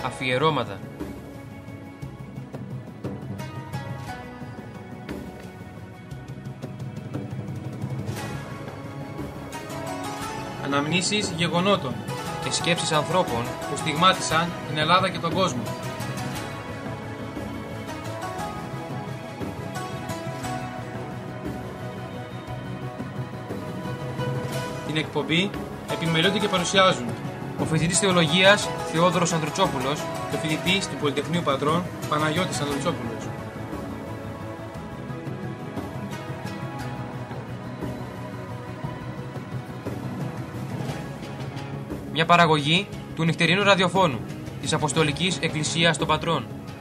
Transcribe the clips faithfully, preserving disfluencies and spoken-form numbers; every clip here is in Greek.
Αφιερώματα. Αναμνήσεις γεγονότων και σκέψεις ανθρώπων που στιγμάτισαν την Ελλάδα και τον κόσμο. Την εκπομπή επιμελούνται και παρουσιάζουν ο φοιτητής θεολογίας Θεόδωρος Ανδρουτσόπουλος και ο φοιτητής του Πολυτεχνείου Πατρών Παναγιώτης Ανδρουτσόπουλος. Μια παραγωγή του νυχτερινού ραδιοφώνου της Αποστολικής Εκκλησίας των Πατρών.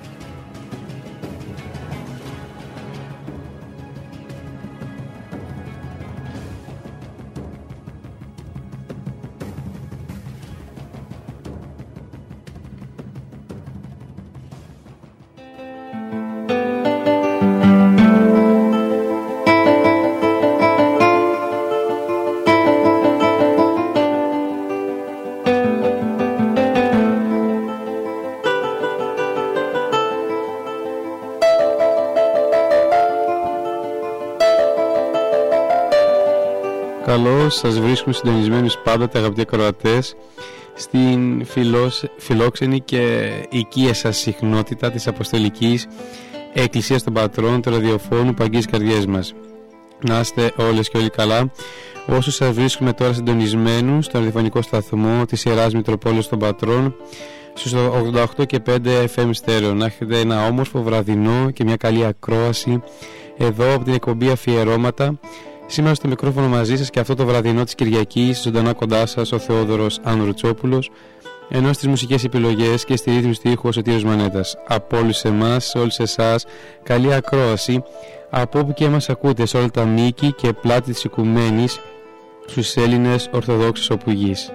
Καλώς σας βρίσκουμε συντονισμένους πάντοτε, αγαπητοί ακροατές, στην φιλός, φιλόξενη και οικία σας συχνότητα της Αποστολικής Εκκλησίας των Πατρών, του ραδιοφώνου που αγγίζει καρδιές μας. Να είστε όλες και όλοι καλά. Όσους σας βρίσκουμε τώρα συντονισμένους στο ραδιοφωνικό σταθμό της Ιεράς Μητροπόλεως των Πατρών στους ογδόντα οκτώ και πέντε εφ εμ στέρεο, να έχετε ένα όμορφο βραδινό και μια καλή ακρόαση εδώ από την εκπομπή Αφιερώματα. Σήμερα στο μικρόφωνο μαζί σας και αυτό το βραδινό της Κυριακής, ζωντανά κοντά σας ο Θεόδωρος Ανδρουτσόπουλος, ενώ στις μουσικές επιλογές και στη ρύθμιση του ήχου ο Σωτήριος Μανέτας. Από όλους εμάς, σε όλους εσάς, καλή ακρόαση από όπου και μας ακούτε σε όλα τα μήκη και πλάτη της οικουμένης στους Έλληνες Ορθοδόξους οπουργείς.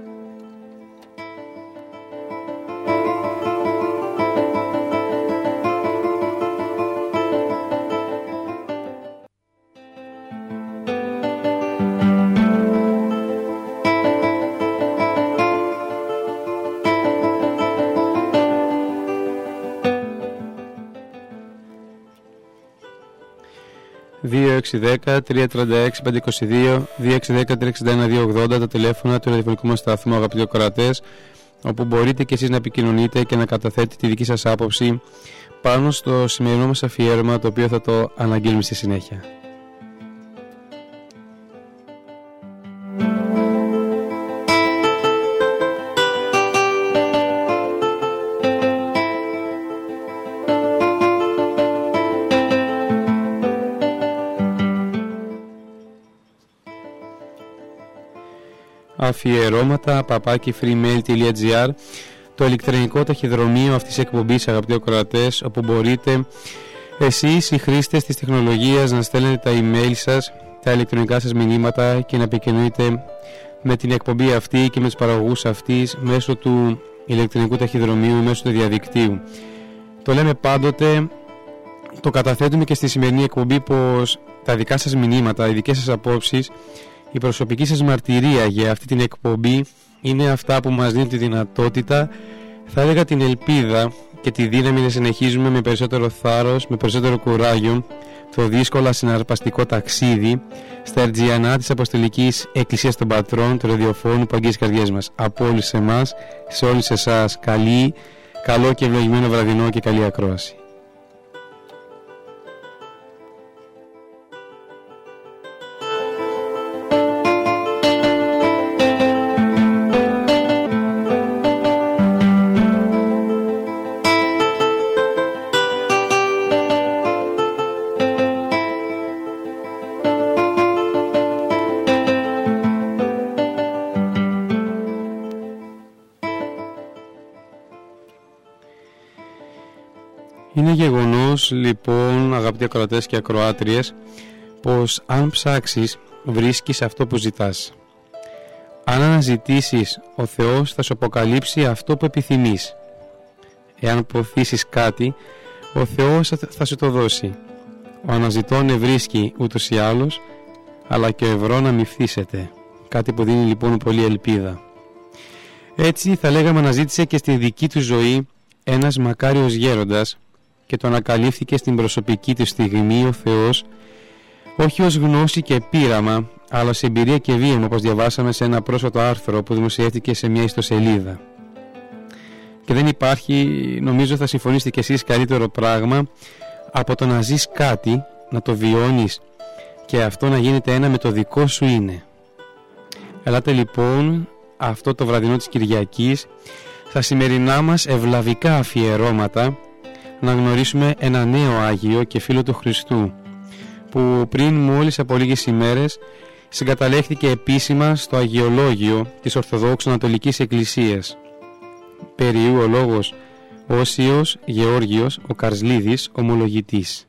δύο έξι ένα τρία τρία έξι πέντε δύο δύο, δύο έξι ένα τρία έξι ένα δύο ογδόντα τα τηλέφωνα του ραδιοφωνικού μας σταθμού, αγαπητοί ακροατές, όπου μπορείτε και εσείς να επικοινωνείτε και να καταθέτετε τη δική σας άποψη πάνω στο σημερινό μας αφιέρωμα, το οποίο θα το αναγγείλουμε στη συνέχεια. Αφιερώματα παπάκι freemail.gr, το ηλεκτρονικό ταχυδρομείο αυτής της εκπομπής, αγαπητοί ακροατές, όπου μπορείτε εσείς οι χρήστες της τεχνολογίας να στέλνετε τα email σας, τα ηλεκτρονικά σας μηνύματα και να επικοινωνείτε με την εκπομπή αυτή και με τους παραγωγούς αυτής μέσω του ηλεκτρονικού ταχυδρομείου, μέσω του διαδικτύου. Το λέμε πάντοτε, το καταθέτουμε και στη σημερινή εκπομπή, πως τα δικά σας μηνύματα, οι δικές σας απόψεις, η προσωπική σας μαρτυρία για αυτή την εκπομπή είναι αυτά που μας δίνουν τη δυνατότητα, θα έλεγα την ελπίδα και τη δύναμη να συνεχίζουμε με περισσότερο θάρρος, με περισσότερο κουράγιο το δύσκολα συναρπαστικό ταξίδι στα Ερτζιανά της Αποστολικής Εκκλησίας των Πατρών, του ραδιοφώνου που αγγίζει καρδιές μας. Από όλους εμάς, σε όλους εσάς, καλή, καλό και ευλογημένο βραδινό και καλή ακρόαση. Είναι γεγονός λοιπόν, αγαπητοί ακροατές και ακροάτριες, πως αν ψάξεις βρίσκεις αυτό που ζητάς. Αν αναζητήσεις, ο Θεός θα σου αποκαλύψει αυτό που επιθυμείς. Εάν ποθήσεις κάτι, ο Θεός θα σου το δώσει. Ο αναζητών ευρίσκει ούτως ή άλλως, αλλά και ο ευρών αμυφθήσεται. Κάτι που δίνει λοιπόν πολύ ελπίδα. Έτσι θα λέγαμε αναζήτησε και στη δική του ζωή ένας μακάριος γέροντας και το ανακαλύφθηκε στην προσωπική του στιγμή ο Θεός, όχι ως γνώση και πείραμα, αλλά σε εμπειρία και βίαιμο, όπως διαβάσαμε σε ένα πρόσφατο άρθρο που δημοσιεύτηκε σε μια ιστοσελίδα. Και δεν υπάρχει, νομίζω θα συμφωνήσετε κι εσείς, καλύτερο πράγμα από το να ζεις κάτι, να το βιώνεις και αυτό να γίνεται ένα με το δικό σου είναι. Ελάτε λοιπόν αυτό το βραδινό της Κυριακής στα σημερινά μας ευλαβικά αφιερώματα να γνωρίσουμε ένα νέο Άγιο και φίλο του Χριστού, που πριν μόλις από λίγες ημέρες συγκαταλέχθηκε επίσημα στο Αγιολόγιο της Ορθοδόξου Ανατολικής Εκκλησίας. Περιού ο λόγος Όσιος Γεώργιος ο Καρσλίδης, ομολογητής.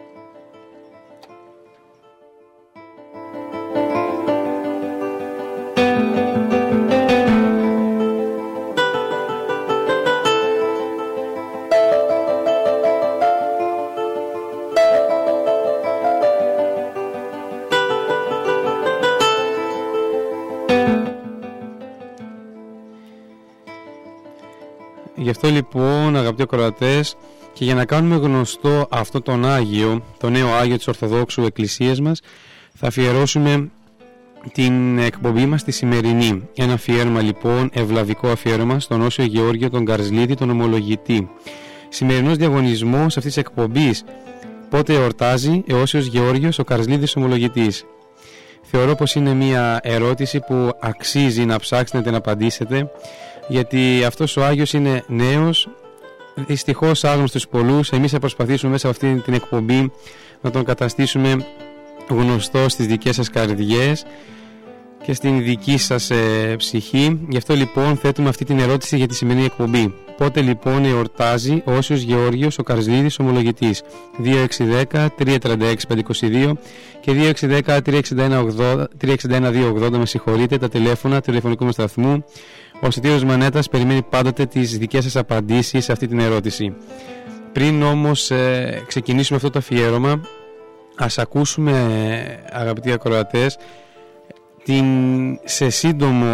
Γι' αυτό λοιπόν, αγαπητοί ακροατές, και για να κάνουμε γνωστό αυτό τον Άγιο, το νέο Άγιο της Ορθοδόξου Εκκλησίας μας, θα αφιερώσουμε την εκπομπή μας τη σημερινή. Ένα αφιέρωμα λοιπόν, ευλαβικό αφιέρωμα στον Όσιο Γεώργιο τον Καρσλίδη, τον ομολογητή. Σημερινός διαγωνισμός αυτής της εκπομπής: πότε εορτάζει ο Όσιος Γεώργιος ο Καρσλίδης ομολογητής? Θεωρώ πως είναι μια ερώτηση που αξίζει να ψάξετε να την απαντήσετε, γιατί αυτός ο Άγιος είναι νέος, δυστυχώς άγνωστος πολλούς. Εμείς θα προσπαθήσουμε μέσα από αυτή την εκπομπή να τον καταστήσουμε γνωστό στις δικές σας καρδιές και στην δική σας ε, ψυχή. Γι' αυτό λοιπόν θέτουμε αυτή την ερώτηση για τη σημερινή εκπομπή: πότε λοιπόν εορτάζει ο Όσιος Γεώργιος ο Καρσλίδης ομολογητής? δύο έξι ένα μηδέν τρία τρία έξι πέντε δύο δύο και δύο έξι ένα μηδέν τρία έξι ένα δύο ογδόντα, με συγχωρείτε, τα τηλέφωνα του τηλεφωνικού μας σταθμού. Ο Σωτήριος Μανέτας περιμένει πάντοτε τις δικές σας απαντήσεις σε αυτή την ερώτηση. Πριν όμως ε, ξεκινήσουμε αυτό το αφιέρωμα, ας ακούσουμε, αγαπητοί ακροατές, την, σε, σύντομο,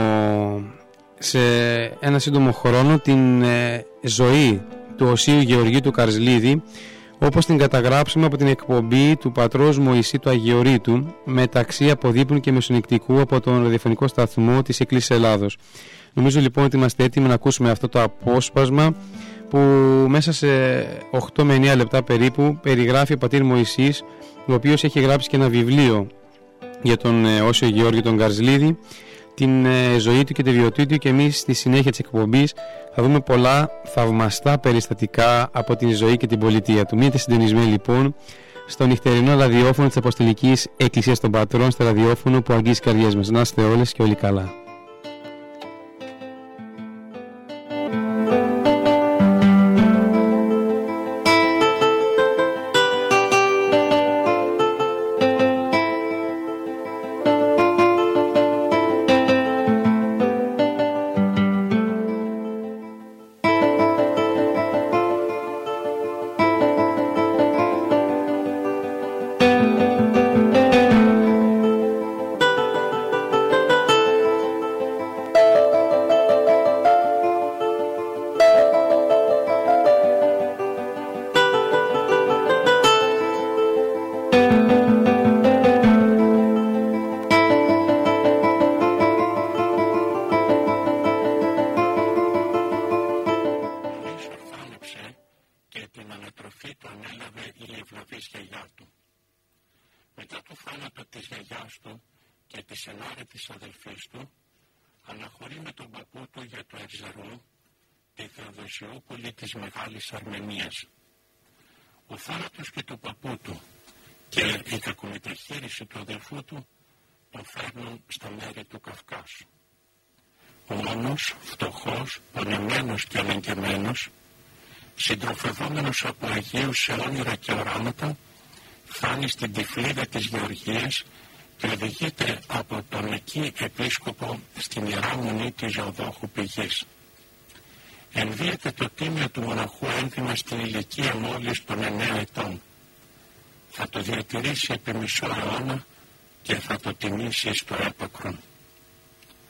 σε ένα σύντομο χρόνο την ε, ζωή του Οσίου Γεωργίου του Καρσλίδη, όπως την καταγράψουμε από την εκπομπή του πατρός Μωυσή του Αγιορείτου, μεταξύ Αποδείπνου και Μεσονικτικού, από τον ραδιοφωνικό σταθμό της Εκκλησίας Ελλάδος. Νομίζω λοιπόν ότι είμαστε έτοιμοι να ακούσουμε αυτό το απόσπασμα που μέσα σε οκτώ με εννέα λεπτά περίπου περιγράφει ο πατήρ Μωυσής, ο οποίος έχει γράψει και ένα βιβλίο για τον Όσιο Γεώργιο τον Καρσλίδη, την ζωή του και τη βιωτή του, και εμείς στη συνέχεια της εκπομπής θα δούμε πολλά θαυμαστά περιστατικά από την ζωή και την πολιτεία του. Μείνετε συντονισμένοι λοιπόν στο νυχτερινό ραδιόφωνο της Αποστολικής Εκκλησίας των Πατρών, στο ραδιόφωνο που αγγίζει τις καρδιές μας. Να είστε όλες και όλοι καλά. Αρμενίας. Ο θάνατος και του παππού του και η κακομεταχείριση του αδελφού του τον φέρνουν στα μέρη του Καυκάσου. Ο μόνος, φτωχός, πονεμένος και αναγκεμένος, συντροφευόμενος από Αγίους σε όνειρα και οράματα, φτάνει στην Τυφλίδα της Γεωργίας και οδηγείται από τον εκεί επίσκοπο στην Ιερά Μονή της Ζωοδόχου Πηγής. Ενδύεται το τίμιο του μοναχού ένθιμα στην ηλικία μόλις των εννέα ετών. Θα το διατηρήσει επί μισό αιώνα και θα το τιμήσει στο έπακρον.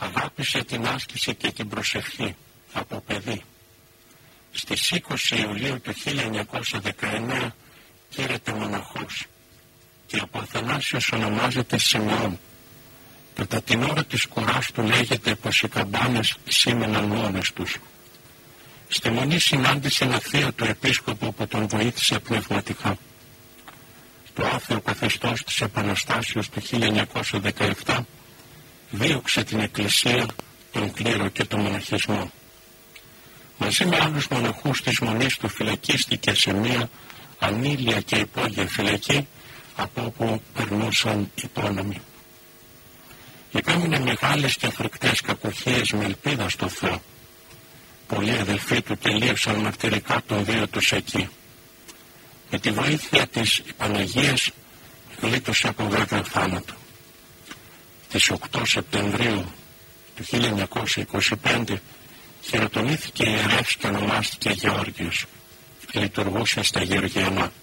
Αγάπησε την άσκηση και την προσευχή από παιδί. Στις είκοσι Ιουλίου του χίλια εννιακόσια δεκαεννέα κήρεται μοναχός και από Αθανάσιος ονομάζεται Σιμεών. Κατά την ώρα της κουράς του λέγεται πως οι καμπάνες σήμαιναν μόνες τους. Στη Μονή συνάντησε ένα θείο του επίσκοπο που τον βοήθησε πνευματικά. Το άθεο καθεστώς της Επαναστάσεως του χίλια εννιακόσια δεκαεπτά δίωξε την Εκκλησία, τον κλήρο και τον μοναχισμό. Μαζί με άλλους μοναχούς της Μονής του φυλακίστηκε σε μία ανήλια και υπόγεια φυλακή από όπου περνούσαν υπόνομοι. Υπέμεινε μεγάλες και φρικτές κακοχίες με ελπίδα στο Θεό. Πολλοί αδελφοί του τελείωσαν μαρτυρικά των δύο τους εκεί. Με τη βοήθεια της Παναγίας γλίτωσε από βέβαιο θάνατο. Τις οκτώ Σεπτεμβρίου του χίλια εννιακόσια είκοσι πέντε χειροτονήθηκε ιερεύς και ονομάστηκε Γεώργιος. Λειτουργούσε στα Γεωργιανά.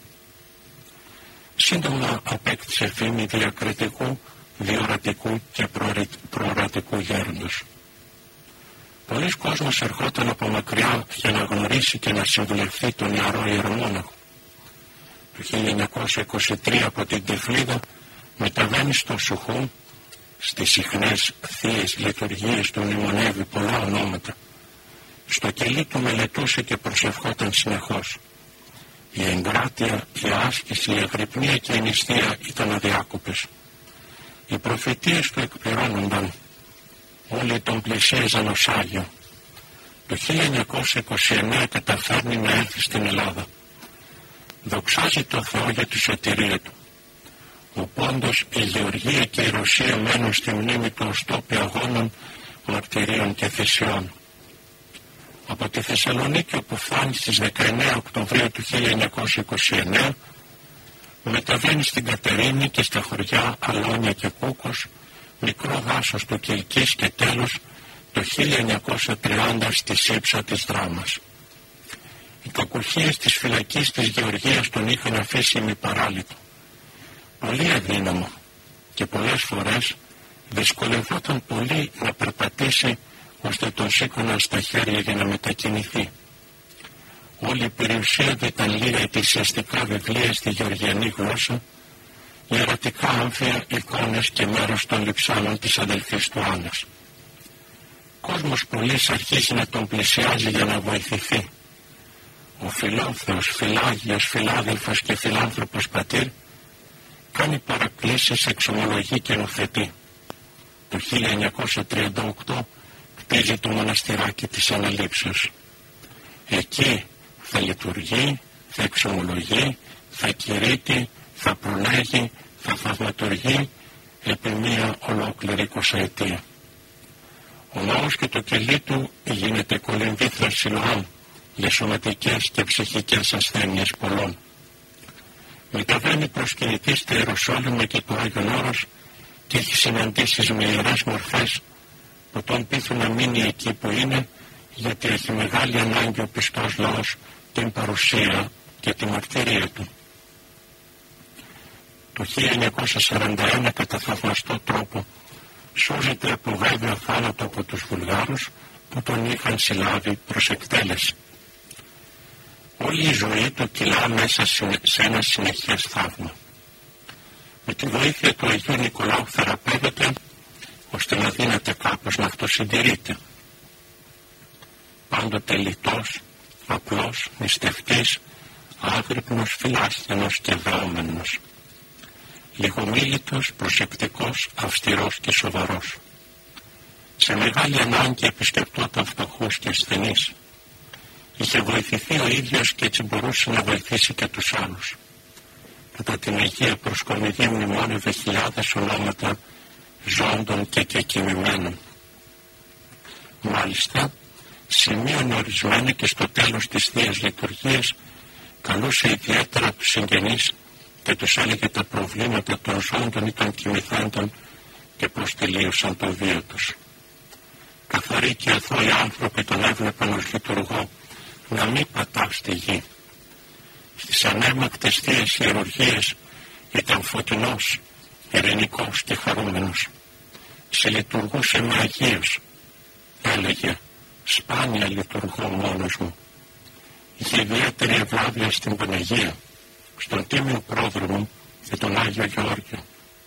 Σύντομα απέκτησε φήμη διακριτικού, διορατικού και προορατικού γέροντος. Πολλοί κόσμος ερχόταν από μακριά για να γνωρίσει και να συμβουλευτεί τον ιερό ιερομόναχο. Το χίλια εννιακόσια είκοσι τρία από την Τυφλίδα μεταβαίνει στο Σουχούμ. Στις συχνές θείες λειτουργίες του μνημονεύει πολλά ονόματα. Στο κελί του μελετούσε και προσευχόταν συνεχώς. Η εγκράτεια, η άσκηση, η αγρυπνία και η νηστεία ήταν αδιάκοπες. Οι προφητείες του εκπληρώνονταν. Όλοι τον πλησίαζαν ως Άγιο. Το χίλια εννιακόσια είκοσι εννέα καταφέρνει να έρθει στην Ελλάδα. Δοξάζει το Θεό για τη σωτηρία του. Ο Πόντος, η Γεωργία και η Ρωσία μένουν στη μνήμη του ως τόποι αγώνων, μαρτυρίων και θυσιών. Από τη Θεσσαλονίκη, όπου φτάνει στις δεκαεννέα Οκτωβρίου του χίλια εννιακόσια είκοσι εννέα, μεταβαίνει στην Κατερίνη και στα χωριά Αλόνια και Κούκος, μικρό δάσος του Κιλκής και τέλος το χίλια εννιακόσια τριάντα στη Σύψα της Δράμας. Οι κακουχίες της φυλακής της Γεωργίας τον είχαν αφήσει ημιπαράλυτο. Πολύ αδύναμο και πολλές φορές δυσκολευόταν πολύ να περπατήσει ώστε τον σήκωναν στα χέρια για να μετακινηθεί. Όλη η περιουσία του ήταν λίγα εκκλησιαστικά βιβλία στη γεωργιανή γλώσσα, ιερατικά άμφια, εικόνες και μέρος των λειψάνων της αδελφής του Άννας. Κόσμος πολλής αρχίζει να τον πλησιάζει για να βοηθηθεί. Ο φιλόθεος, φιλάγιος, φιλάδελφος και φιλάνθρωπος πατήρ κάνει παρακλήσεις, εξομολογεί και νουθετεί. Το χίλια εννιακόσια τριάντα οκτώ κτίζει το μοναστηράκι της Αναλήψεως. Εκεί θα λειτουργεί, θα εξομολογεί, θα κηρύττει, θα προλέγει, θα θαυματουργεί επί μία ολόκληρη εικοσαετία. Ο ναός και το κελί του γίνεται κολυμβήθρα Σιλοάμ για σωματικές και ψυχικές ασθένειες πολλών. Μεταβαίνει προσκυνητής στη Ιεροσόλυμα και του Άγιον Όρος και έχει συναντήσεις με ιερές μορφές που τον πείθουν να μείνει εκεί που είναι, γιατί έχει μεγάλη ανάγκη ο πιστός λαός την παρουσία και τη μαρτυρία του. Το χίλια εννιακόσια σαράντα ένα κατά θαυμαστό τρόπο σώζεται από βέβαιο θάνατο από τους Βουλγάρους που τον είχαν συλλάβει προς εκτέλεση. Όλη η ζωή του κυλά μέσα σε ένα συνεχές θαύμα. Με τη βοήθεια του Αγίου Νικολάου θεραπεύεται ώστε να δίνεται κάπως να αυτοσυντηρείται. Πάντοτε λιτός, απλός, νηστευτής, άγρυπνος, φιλάσθενος και δεόμενος. Λιγομίλητος, προσεκτικός, αυστηρός και σοβαρός. Σε μεγάλη ανάγκη επισκεπτόταν φτωχούς και ασθενείς. Είχε βοηθηθεί ο ίδιος και έτσι μπορούσε να βοηθήσει και τους άλλους. Κατά την Αγία Προσκομιδή μνημόνευε χιλιάδες ονόματα ζώντων και κεκοιμημένων. Μάλιστα, σημείωνε ορισμένα και στο τέλος της Θείας Λειτουργίας καλούσε ιδιαίτερα τους συγγενείς και τους έλεγε τα προβλήματα των ζώντων ή των κοιμηθέντων και πως τελείωσαν το βίο τους. Καθαροί και αθώοι άνθρωποι τον έβλεπαν ως λειτουργό να μην πατά στη γη. Στις ανέμακτες θείες ιερουργίες ήταν φωτεινός, ειρηνικός και χαρούμενος. σε λειτουργούσε με αγίους. Έλεγε, σπάνια λειτουργώ μόνος μου. Είχε ιδιαίτερη ευλάβεια στην Παναγία, στον Τίμιο Πρόδρομο και τον Άγιο Γεώργιο.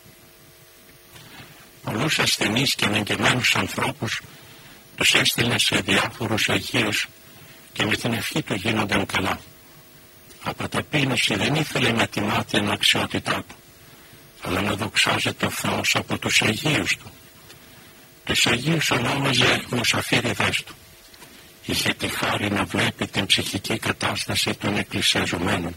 Πολλούς ασθενείς και αναγκεμένους ανθρώπους τους έστειλε σε διάφορους αγίους και με την ευχή του γίνονταν καλά. Από ταπείνωση δεν ήθελε να τιμά την αξιότητά του, αλλά να δοξάζεται ο Θεός από τους αγίους του. Τους αγίους ονόμαζε μουσαφίριδες του. Είχε τη χάρη να βλέπει την ψυχική κατάσταση των εκκλησιαζομένων.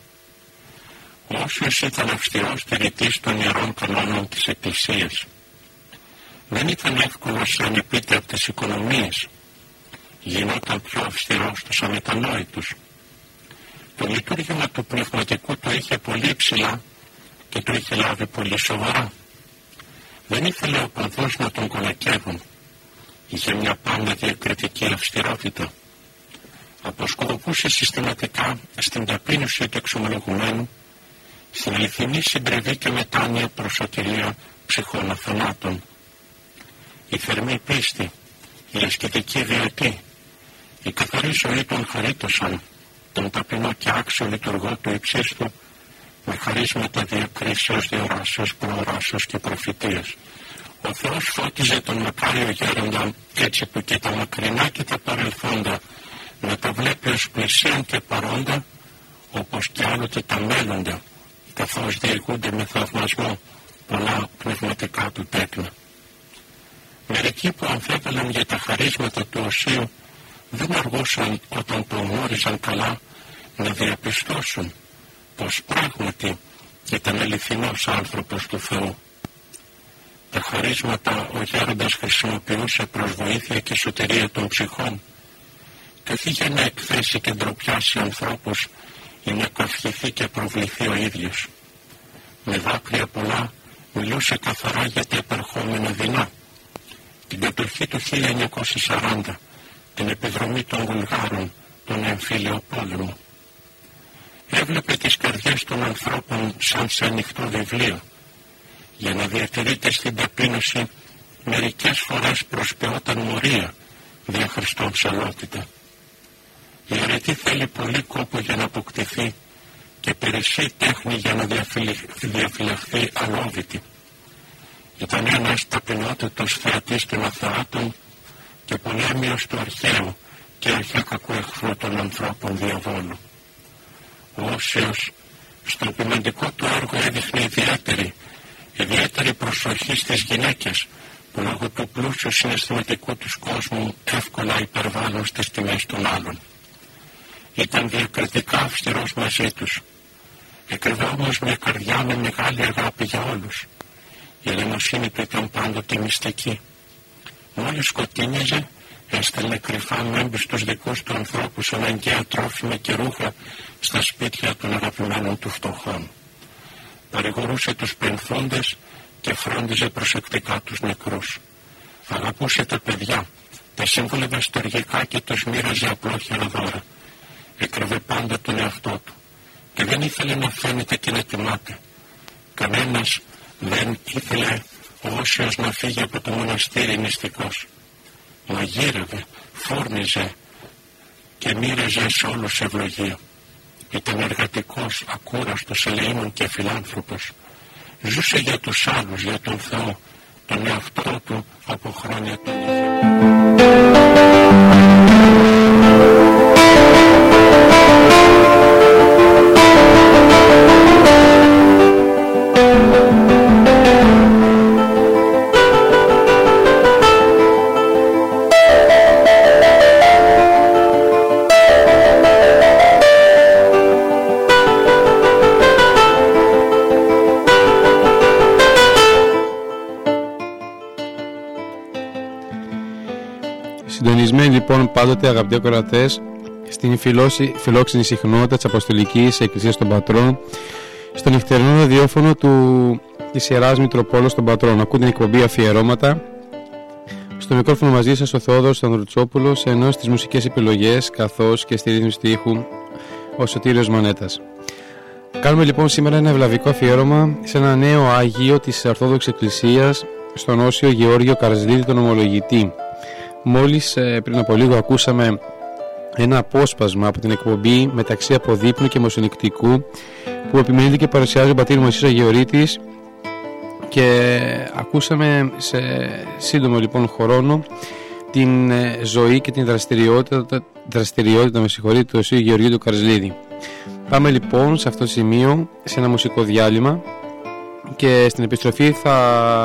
Ο Όσιος ήταν αυστηρός τηρητής των ιερών κανόνων της Εκκλησίας. Δεν ήταν εύκολος σαν επίτρεπτες οικονομίες. Γινόταν πιο αυστηρός στους αμετανόητους. Το λειτουργήμα του πνευματικού το είχε πολύ ψηλά και το είχε λάβει πολύ σοβαρά. Δεν ήθελε ο παδός να τον κολακεύουν. Είχε μια πάντα διακριτική αυστηρότητα. Αποσκοπούσε συστηματικά στην ταπείνωση του εξομολογουμένου, στην αληθινή συντριβή και μετάνοια προς σωτηρία ψυχών αθανάτων. Η θερμή πίστη, η ασκητική βιωτή, η καθαρή ζωή των χαρίτωσαν, τον ταπεινό και άξιο λειτουργό του υψίστου, με χαρίσματα διακρίσεως, διοράσεως, προοράσεως και προφητείας. Ο Θεός φώτιζε τον μακάριο γέροντα έτσι που και τα μακρινά και τα παρελθόντα να τα βλέπει ως πλησίον και παρόντα, όπως και άλλοτε τα μέλλοντα, καθώς διηγούνται με θαυμασμό πολλά πνευματικά του τέκνα. Μερικοί που αμφέβαλαν για τα χαρίσματα του Οσίου δεν αργούσαν όταν το γνώριζαν καλά να διαπιστώσουν πως πράγματι ήταν αληθινός άνθρωπος του Θεού. Τα χαρίσματα ο γέροντας χρησιμοποιούσε προς βοήθεια και σωτηρία των ψυχών και όχι για να εκθέσει και ντροπιάσει ανθρώπους ή να καυχηθεί και προβληθεί ο ίδιος. Με δάκρυα πολλά μιλούσε καθαρά για τα επερχόμενα δεινά, την κατοχή του χίλια εννιακόσια σαράντα, την επιδρομή των Βουλγάρων, τον εμφύλιο πόλεμο. Έβλεπε τις καρδιές των ανθρώπων σαν σε ανοιχτό βιβλίο. Για να διατηρείται στην ταπείνωση, μερικές φορές προσποιόταν μορία δια Χριστόν ψαλότητα. Η αρετή θέλει πολύ κόπο για να αποκτηθεί και περισσή τέχνη για να διαφυλαχθεί αλόβητη. Ήταν ένας ταπεινότητος θεατής των αθεάτων και πολέμιος του αρχαίου και αρχαϊκού εχθρού των ανθρώπων διαβόλου. Ο Όσιος στο ποιμαντικό του έργο έδειχνε ιδιαίτερη, ιδιαίτερη προσοχή στις γυναίκες που λόγω του πλούσιου συναισθηματικού τους κόσμου εύκολα υπερβάλλουν στις τιμές των άλλων. Ήταν διακριτικά αυστηρός μαζί τους. Έκρυβε όμως μια καρδιά με μεγάλη αγάπη για όλους. Η ελεημοσύνη του ήταν πάντοτε μυστική. Μόλις σκοτίνιαζε, έστελνε κρυφά μέμπη στους δικούς του ανθρώπους αναγκαία τρόφιμα και ρούχα στα σπίτια των αγαπημένων του φτωχών. Παρηγορούσε τους πενθόντες και φρόντιζε προσεκτικά τους νεκρούς. Αγαπούσε τα παιδιά, τα σύμβολευε στοργικά και τους μοίραζε απλόχερα δώρα. Έκρυβε πάντα τον εαυτό του και δεν ήθελε να φαίνεται και να τιμάται. Κανένας δεν ήθελε ο Όσιος να φύγει από το μοναστήρι νηστικός. Μαγείρευε, φόρνιζε και μοίραζε σε όλους ευλογία. Ήταν εργατικός, ακούραστος, ελεήμων και φιλάνθρωπος. Ζούσε για τους άλλους, για τον Θεό, τον εαυτό του από χρόνια του. Συντονισμένοι λοιπόν πάντοτε, αγαπητοί ακροατές, στην φιλόση, φιλόξενη συχνότητα της Αποστολικής Εκκλησίας των Πατρών, στο νυχτερινό ραδιόφωνο του, της Ιεράς Μητροπόλεως των Πατρών. Ακούτε την εκπομπή Αφιερώματα. Στο μικρόφωνο μαζί σας ο Θεόδωρος Ανδρουτσόπουλος, ενώ στις μουσικές επιλογές καθώς και στη ρύθμιση του ήχου ο Σωτήριος Μανέτας. Κάνουμε λοιπόν σήμερα ένα ευλαβικό αφιέρωμα σε ένα νέο Άγιο της Ορθόδοξης Εκκλησίας, στον Όσιο Γεώργιο Καρσλίδη, τον ομολογητή. Μόλις ε, πριν από λίγο ακούσαμε ένα απόσπασμα από την εκπομπή μεταξύ Αποδείπνου και Μεσονικτικού, που επιμελείται και παρουσιάζει ο πατήρ Μωυσής Αγιορείτης, και ακούσαμε σε σύντομο λοιπόν χρόνο την ε, ζωή και την δραστηριότητα, δραστηριότητα με συγχωρείτε, του Οσίου Γεωργίου του Καρσλίδη. Πάμε λοιπόν σε αυτό το σημείο σε ένα μουσικό διάλειμμα και στην επιστροφή θα,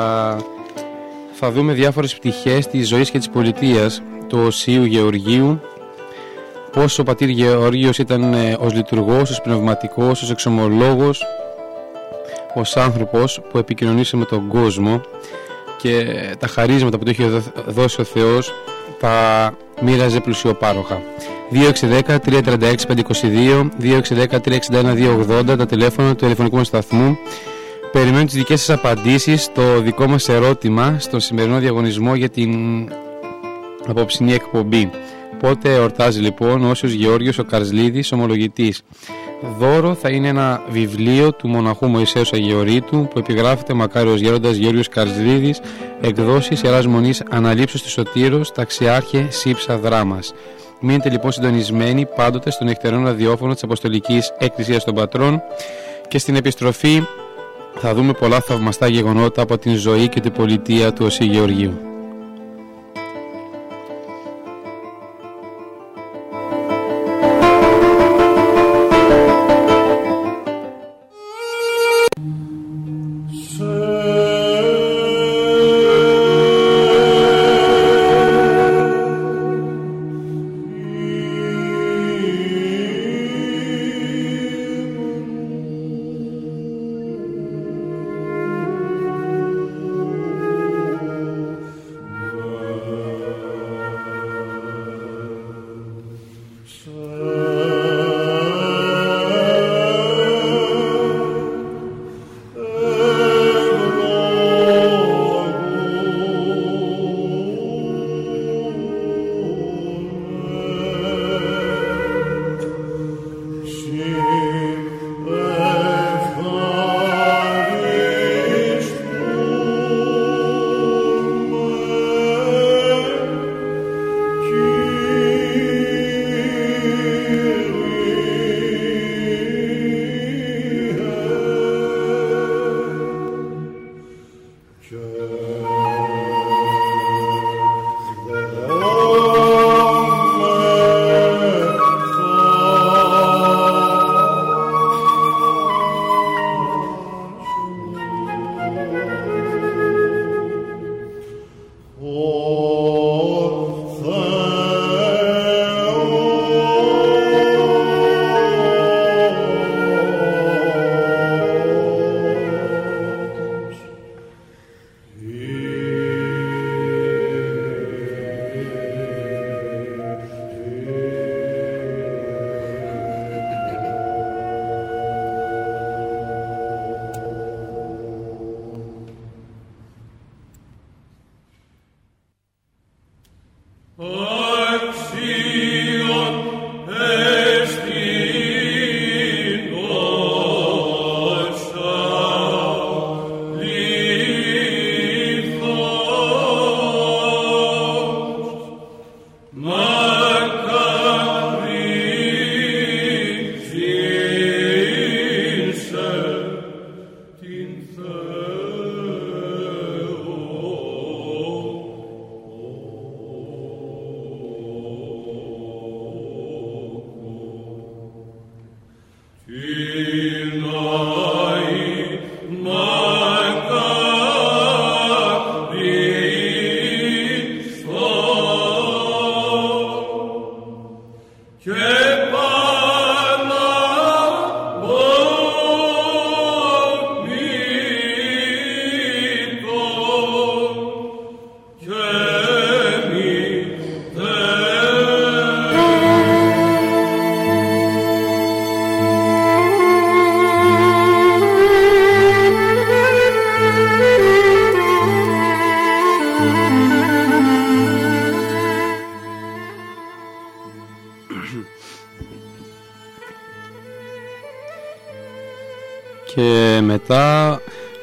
θα δούμε διάφορες πτυχές της ζωής και της πολιτείας του Οσίου Γεωργίου, πώς ο πατήρ Γεώργιος ήταν ε, ως λειτουργός, ως πνευματικός, ως εξομολόγος, ως άνθρωπος που επικοινωνήσε με τον κόσμο, και τα χαρίσματα που του είχε δώσει ο Θεός τα μοίραζε πλουσιοπάροχα. δύο έξι ένα μηδέν τρία τρία έξι πέντε δύο δύο, δύο έξι ένα μηδέν τρία έξι ένα δύο ογδόντα, τα τηλέφωνα του τηλεφωνικού μας σταθμού. Περιμένω τις δικές σας απαντήσεις στο δικό μας ερώτημα στον σημερινό διαγωνισμό για την απόψινή εκπομπή. Πότε εορτάζει λοιπόν ο Όσιος Γεώργιος ο Καρσλίδης ομολογητής? Δώρο θα είναι ένα βιβλίο του μοναχού Μωυσέως Αγιορείτου που επιγράφεται Μακάριος Γέροντας Γεώργιος Καρσλίδης, εκδόσεις Ιεράς Μονής Αναλήψεως της Σωτήρος, Ταξιάρχε Σύψα Δράμας. Μείνετε λοιπόν συντονισμένοι πάντοτε στον νυχτερινό ραδιόφωνο της Αποστολικής Εκκλησίας των Πατρών, και στην επιστροφή θα δούμε πολλά θαυμαστά γεγονότα από την ζωή και την πολιτεία του Οσίου Γεωργίου.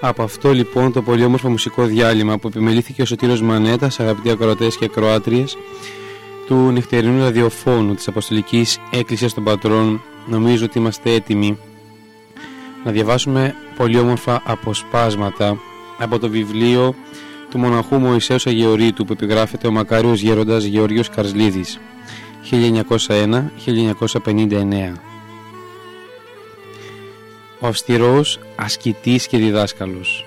Από αυτό λοιπόν το πολύ όμορφο μουσικό διάλειμμα που επιμελήθηκε ο Σωτήρος Μανέτας, αγαπητοί ακροατές και ακροάτριες του νυχτερινού ραδιοφώνου της Αποστολικής Εκκλησίας των Πατρών, νομίζω ότι είμαστε έτοιμοι να διαβάσουμε πολύ όμορφα αποσπάσματα από το βιβλίο του μοναχού Μωυσέως Αγιορείτου που επιγράφεται ο μακάριος γέροντας Γεώργιος Καρσλίδης χίλια εννιακόσια ένα με χίλια εννιακόσια πενήντα εννέα. Ο αυστηρός ασκητής και διδάσκαλος.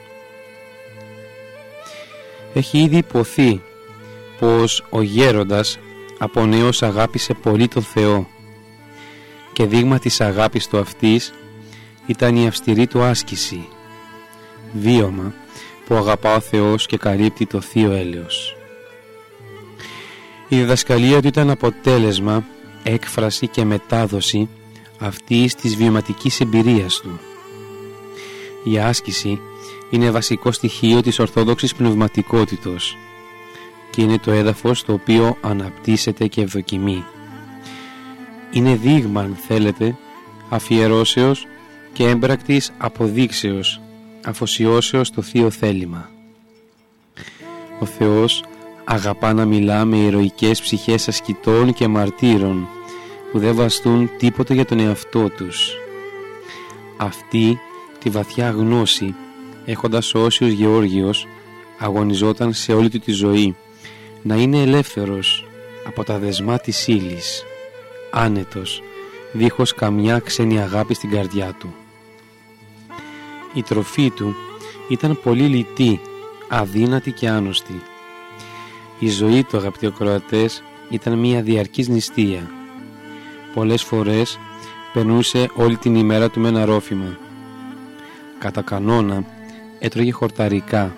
Έχει ήδη υποθεί πως ο γέροντας από νέος αγάπησε πολύ τον Θεό και δείγμα της αγάπης του αυτής ήταν η αυστηρή του άσκηση, βίωμα που αγαπά ο Θεός και καλύπτει το θείο έλεος. Η διδασκαλία του ήταν αποτέλεσμα, έκφραση και μετάδοση αυτής της βιωματικής εμπειρίας του. Η άσκηση είναι βασικό στοιχείο της ορθόδοξης πνευματικότητος και είναι το έδαφος το οποίο αναπτύσσεται και ευδοκιμεί. Είναι δείγμα, αν θέλετε, αφιερώσεως και έμπρακτης αποδείξεως, αφοσιώσεως στο θείο θέλημα. Ο Θεός αγαπά να μιλά με ηρωικές ψυχές ασκητών και μαρτύρων που δεν βαστούν τίποτα για τον εαυτό τους. Αυτή τη βαθιά γνώση, έχοντας ο Όσιος Γεώργιος, αγωνιζόταν σε όλη του τη ζωή να είναι ελεύθερος από τα δεσμά της ύλης, άνετος, δίχως καμιά ξένη αγάπη στην καρδιά του. Η τροφή του ήταν πολύ λιτή, αδύνατη και άνοστή. Η ζωή του, αγαπητοί ακροατές, ήταν μια διαρκής νηστεία. Πολλές φορές περνούσε όλη την ημέρα του με ένα ρόφημα. Κατά κανόνα έτρωγε χορταρικά.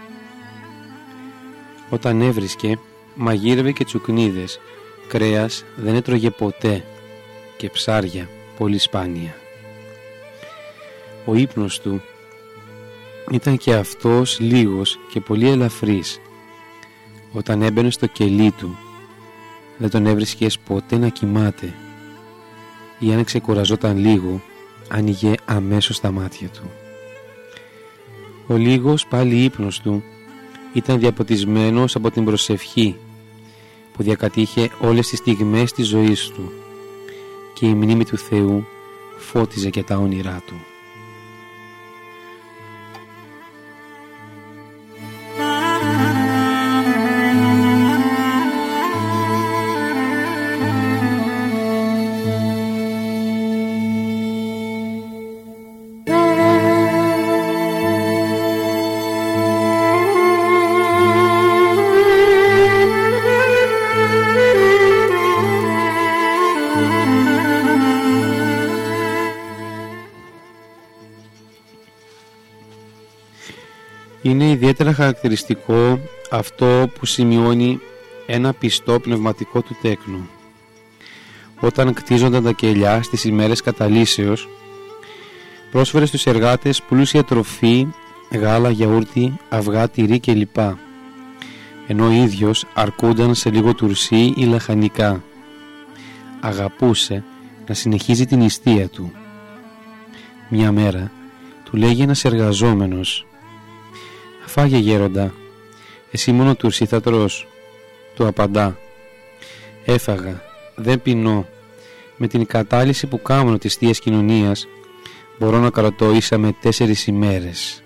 Όταν έβρισκε, μαγείρευε και τσουκνίδες. Κρέας δεν έτρωγε ποτέ και ψάρια πολύ σπάνια. Ο ύπνος του ήταν και αυτός λίγος και πολύ ελαφρύς. Όταν έμπαινε στο κελί του, δεν τον έβρισκες ποτέ να κοιμάται ή αν ξεκουραζόταν λίγο, άνοιγε αμέσως τα μάτια του. Ο λίγος πάλι ύπνος του ήταν διαποτισμένος από την προσευχή που διακατήχε όλες τις στιγμές της ζωής του και η μνήμη του Θεού φώτιζε και τα όνειρά του. Είναι ιδιαίτερα χαρακτηριστικό αυτό που σημειώνει ένα πιστό πνευματικό του τέκνο. Όταν κτίζονταν τα κελιά στις ημέρες καταλύσεως, πρόσφερε στους εργάτες πλούσια τροφή, γάλα, γιαούρτι, αυγά, τυρί κλπ. Ενώ ο ίδιος αρκούνταν σε λίγο τουρσί ή λαχανικά. Αγαπούσε να συνεχίζει την νηστεία του. Μια μέρα του λέγει ένας εργαζόμενος: «Φάγε γέροντα, εσύ μόνο τουρσί θα τρως?» Του απαντά: «Έφαγα, δεν πεινώ. Με την κατάλυση που κάμνω της Θείας Κοινωνίας μπορώ να κρατώ ίσα με τέσσερις ημέρες».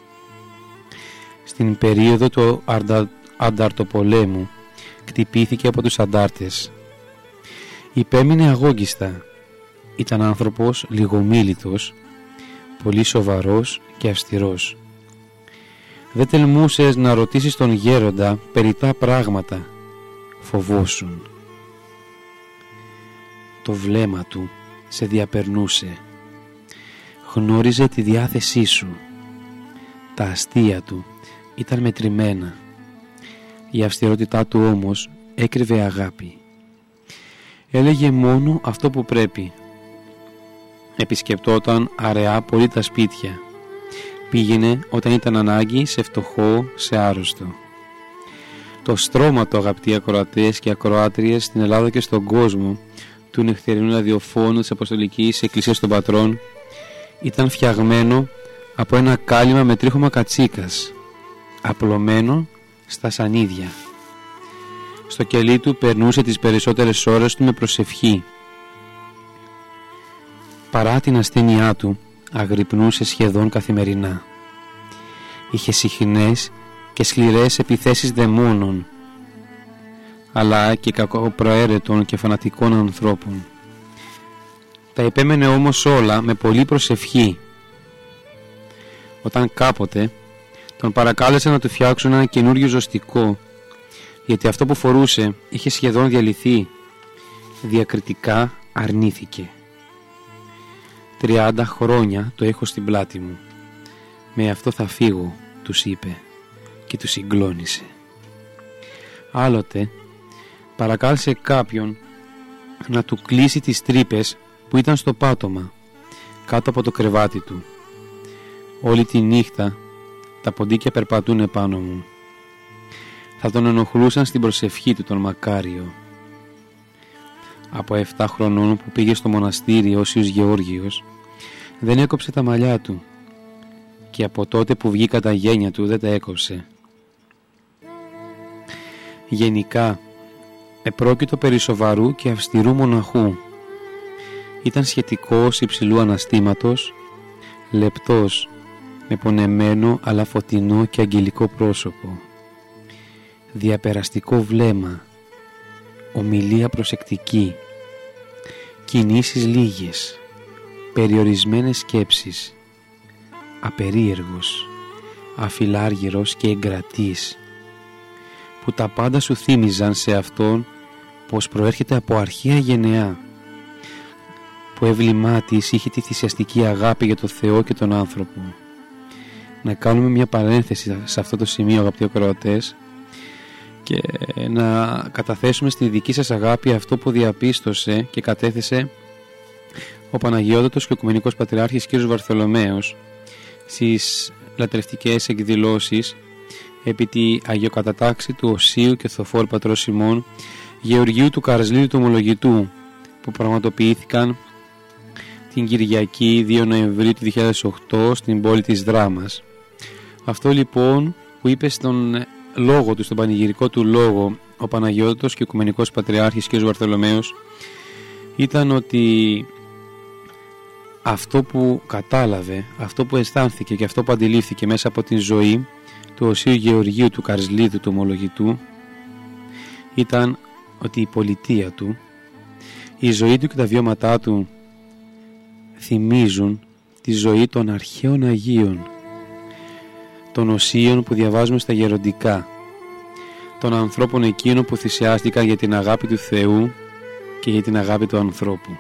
Στην περίοδο του αρντα... ανταρτοπολέμου κτυπήθηκε από τους αντάρτες. Υπέμεινε αγόγγιστα. Ήταν άνθρωπος λιγομίλητος, πολύ σοβαρός και αυστηρός. Δεν τελμούσες να ρωτήσεις τον γέροντα περιττά πράγματα, φοβόσουν. Το βλέμμα του σε διαπερνούσε. Γνώριζε τη διάθεσή σου. Τα αστεία του ήταν μετρημένα. Η αυστηρότητά του όμως έκρυβε αγάπη. Έλεγε μόνο αυτό που πρέπει. Επισκεπτόταν αραιά πολύ τα σπίτια. Πήγαινε όταν ήταν ανάγκη σε φτωχό, σε άρρωστο. Το στρώματο, αγαπητοί ακροατές και ακροάτριες, στην Ελλάδα και στον κόσμο του νυχτερινού ραδιοφώνου της Αποστολικής Εκκλησίας των Πατρών ήταν φτιαγμένο από ένα κάλυμα με τρίχωμα κατσίκας, απλωμένο στα σανίδια. Στο κελί του περνούσε τις περισσότερες ώρες του με προσευχή. Παρά την ασθένειά του, αγρυπνούσε σχεδόν καθημερινά. Είχε συχνές και σκληρές επιθέσεις δαιμόνων, αλλά και κακοπροαίρετων και φανατικών ανθρώπων. Τα επέμενε όμως όλα με πολλή προσευχή. Όταν κάποτε τον παρακάλεσε να του φτιάξουν ένα καινούριο ζωστικό, γιατί αυτό που φορούσε είχε σχεδόν διαλυθεί, διακριτικά αρνήθηκε. «Τριάντα χρόνια το έχω στην πλάτη μου. Με αυτό θα φύγω», τους είπε, και τους συγκλώνησε. Άλλοτε παρακάλεσε κάποιον να του κλείσει τις τρύπες που ήταν στο πάτωμα κάτω από το κρεβάτι του. Όλη τη νύχτα τα ποντίκια περπατούν επάνω μου. Θα τον ενοχλούσαν στην προσευχή του τον μακάριο. Από εφτά χρονών που πήγε στο μοναστήρι Όσιος Γεώργιος, δεν έκοψε τα μαλλιά του, και από τότε που βγήκα τα γένια του δεν τα έκοψε. Γενικά επρόκειτο περί σοβαρού και αυστηρού μοναχού. Ήταν σχετικός υψηλού αναστήματος, λεπτός, με πονεμένο αλλά φωτεινό και αγγελικό πρόσωπο, διαπεραστικό βλέμμα, ομιλία προσεκτική, κινήσεις λίγες, περιορισμένες σκέψεις, απερίεργος, αφιλάργυρος και εγκρατής, που τα πάντα σου θύμιζαν σε αυτόν πως προέρχεται από αρχαία γενεά, που εύλημά της είχε τη θυσιαστική αγάπη για το Θεό και τον άνθρωπο. Να κάνουμε μια παρένθεση σε αυτό το σημείο, αγαπητοί ακροατές, και να καταθέσουμε στη δική σας αγάπη αυτό που διαπίστωσε και κατέθεσε ο Παναγιώτατος και ο Οικουμενικός Πατριάρχης κ. Βαρθολομαίος στις λατρευτικές εκδηλώσεις επί τη αγιοκατατάξη του Οσίου και Θοφόρου Πατρός ημών Γεωργίου του Καρσλίδου του Ομολογητού, που πραγματοποιήθηκαν την Κυριακή δύο Νοεμβρίου του δύο χιλιάδες οκτώ στην πόλη της Δράμας. Αυτό λοιπόν που είπε στον λόγο του, στον πανηγυρικό του λόγο, ο Παναγιώτατος και ο Οικουμενικός Πατριάρχης κ. Βαρθολομαίος, ήταν ότι αυτό που κατάλαβε, αυτό που αισθάνθηκε και αυτό που αντιλήφθηκε μέσα από την ζωή του Οσίου Γεωργίου του Καρσλίδου του Ομολογητού ήταν ότι η πολιτεία του, η ζωή του και τα βιώματά του θυμίζουν τη ζωή των αρχαίων Αγίων, των Οσίων που διαβάζουμε στα γεροντικά, των ανθρώπων εκείνων που θυσιάστηκαν για την αγάπη του Θεού και για την αγάπη του ανθρώπου.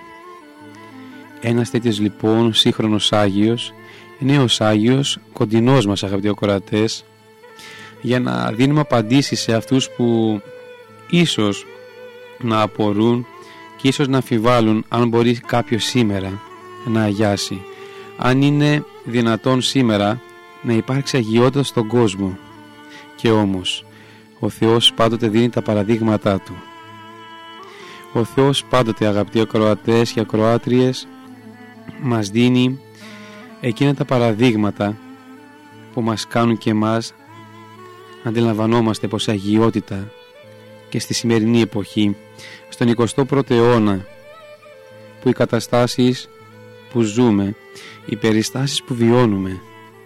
Ένας τέτοιος λοιπόν σύγχρονος Άγιος, νέος Άγιος, κοντινός μας, αγαπητοί ακροατές, για να δίνουμε απαντήσεις σε αυτούς που ίσως να απορούν και ίσως να αμφιβάλλουν αν μπορεί κάποιος σήμερα να αγιάσει, αν είναι δυνατόν σήμερα να υπάρξει αγιότητα στον κόσμο. Και όμως ο Θεός πάντοτε δίνει τα παραδείγματά Του. Ο Θεός πάντοτε, αγαπητοί ακροατές και ακροάτριες, μας δίνει εκείνα τα παραδείγματα που μας κάνουν και εμάς να αντιλαμβανόμαστε πως αγιότητα και στη σημερινή εποχή, στον εικοστό πρώτο αιώνα, που οι καταστάσεις που ζούμε, οι περιστάσεις που βιώνουμε,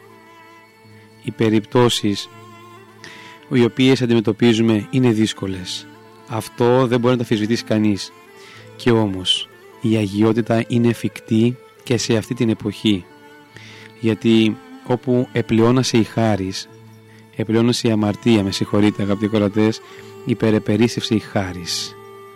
οι περιπτώσεις οι οποίες αντιμετωπίζουμε είναι δύσκολες. Αυτό δεν μπορεί να το αμφισβητήσει κανείς. Και όμως η αγιότητα είναι εφικτή και σε αυτή την εποχή, γιατί όπου επλεώνασε η χάρις, επλεώνασε η αμαρτία, με συγχωρείτε αγαπητοί κορατές, υπερεπερίσσευσε η χάρις.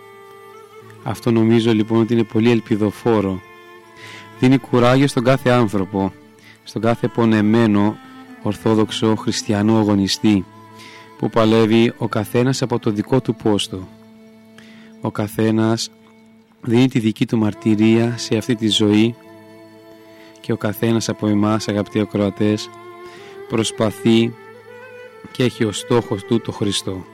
Αυτό νομίζω λοιπόν ότι είναι πολύ ελπιδοφόρο. Δίνει κουράγιο στον κάθε άνθρωπο, στον κάθε πονεμένο ορθόδοξο χριστιανό αγωνιστή, που παλεύει ο καθένας από το δικό του πόστο. Ο καθένας δίνει τη δική του μαρτυρία σε αυτή τη ζωή και ο καθένας από εμάς, αγαπητοί ακροατές, προσπαθεί και έχει ως στόχο του το Χριστό.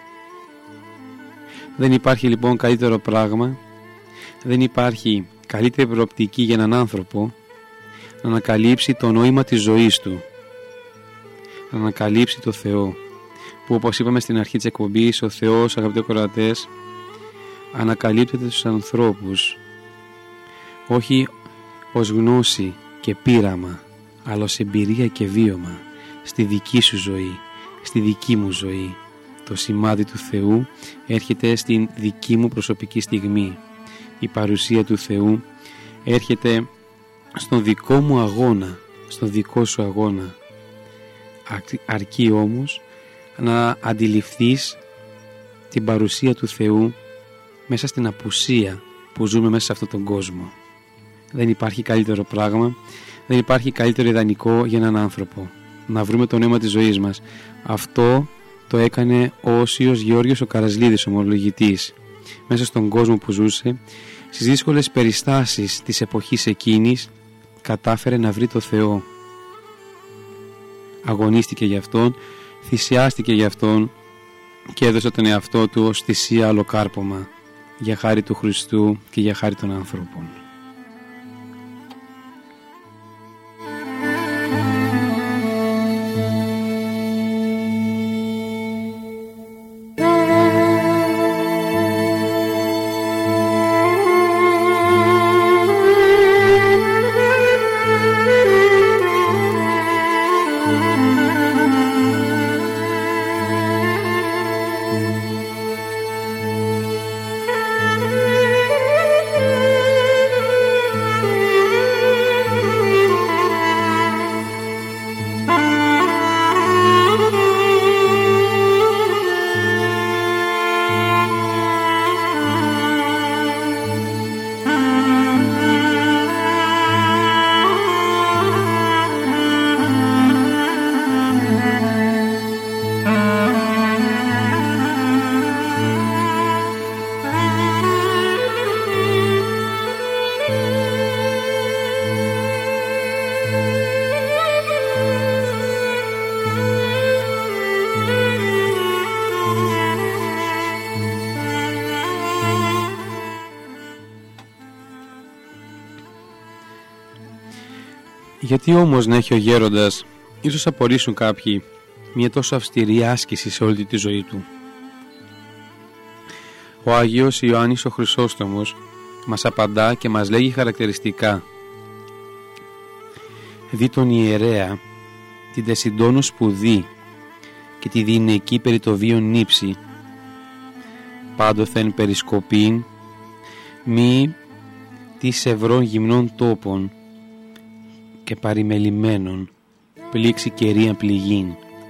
Δεν υπάρχει λοιπόν καλύτερο πράγμα, δεν υπάρχει καλύτερη προοπτική για έναν άνθρωπο να ανακαλύψει το νόημα της ζωής του, να ανακαλύψει το Θεό, που όπως είπαμε στην αρχή της εκπομπής, ο Θεός, αγαπητοί ακροατές, ανακαλύπτεται στους ανθρώπους όχι ως γνώση και πείραμα, αλλά ως εμπειρία και βίωμα στη δική σου ζωή, στη δική μου ζωή. Το σημάδι του Θεού έρχεται στην δική μου προσωπική στιγμή. Η παρουσία του Θεού έρχεται στον δικό μου αγώνα, στον δικό σου αγώνα. Αρκεί όμως να αντιληφθείς την παρουσία του Θεού μέσα στην απουσία που ζούμε μέσα σε αυτόν τον κόσμο. Δεν υπάρχει καλύτερο πράγμα, δεν υπάρχει καλύτερο ιδανικό για έναν άνθρωπο. Να βρούμε το νόημα της ζωής μας. Αυτό το έκανε ο Όσιος Γεώργιος ο Καρασλίδης, ομολογητής. Μέσα στον κόσμο που ζούσε, στις δύσκολες περιστάσεις της εποχής εκείνης, κατάφερε να βρει το Θεό. Αγωνίστηκε για Αυτόν, θυσιάστηκε για Αυτόν και έδωσε τον εαυτό του ως θυσία αλλοκάρπωμα, για χάρη του Χριστού και για χάρη των ανθρώπων. Γιατί όμως να έχει ο γέροντας, ίσως απορρίσουν κάποιοι, μια τόσο αυστηρή άσκηση σε όλη τη ζωή του. Ο Άγιος Ιωάννης ο Χρυσόστομος μας απαντά και μας λέγει χαρακτηριστικά: «Δι τον ιερέα, την τεσυντόνου σπουδή και τη διηνεκή περί το βίον νύψη, πάντοθεν περισκοπήν, μη της ευρών γυμνών τόπων και παρημελημένων, πλήξη κερίαν πληγήν».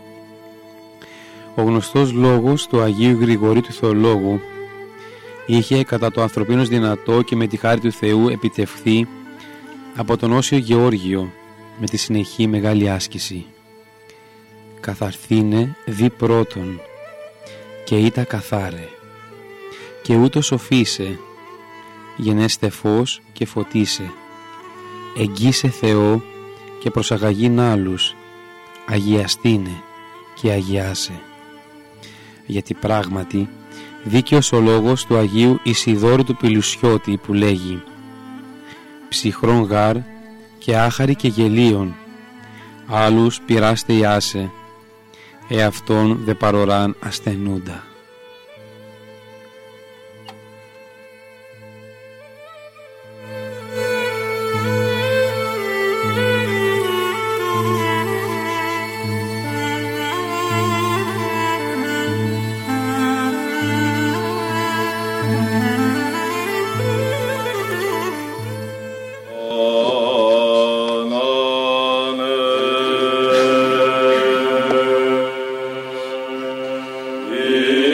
Ο γνωστός λόγος του Αγίου Γρηγορίου του Θεολόγου είχε κατά το ανθρωπίνος δυνατό και με τη χάρη του Θεού επιτευχθεί από τον Όσιο Γεώργιο με τη συνεχή μεγάλη άσκηση. «Καθαρθήνε δι πρώτον και ήτα καθάρε και ούτως οφείσαι, γενέστε φως και φωτίσε, εγγύσε Θεό και προσαγαγήν άλλους, αγιαστήνε και αγιάσε». Γιατί πράγματι δίκαιος ο λόγος του Αγίου Ισιδώρου του Πηλουσιώτη που λέγει: «Ψυχρόν γάρ και άχαρη και γελίων, άλλους πειράστε ιάσε, εαυτόν δε παροράν ασθενούντα». Yeah.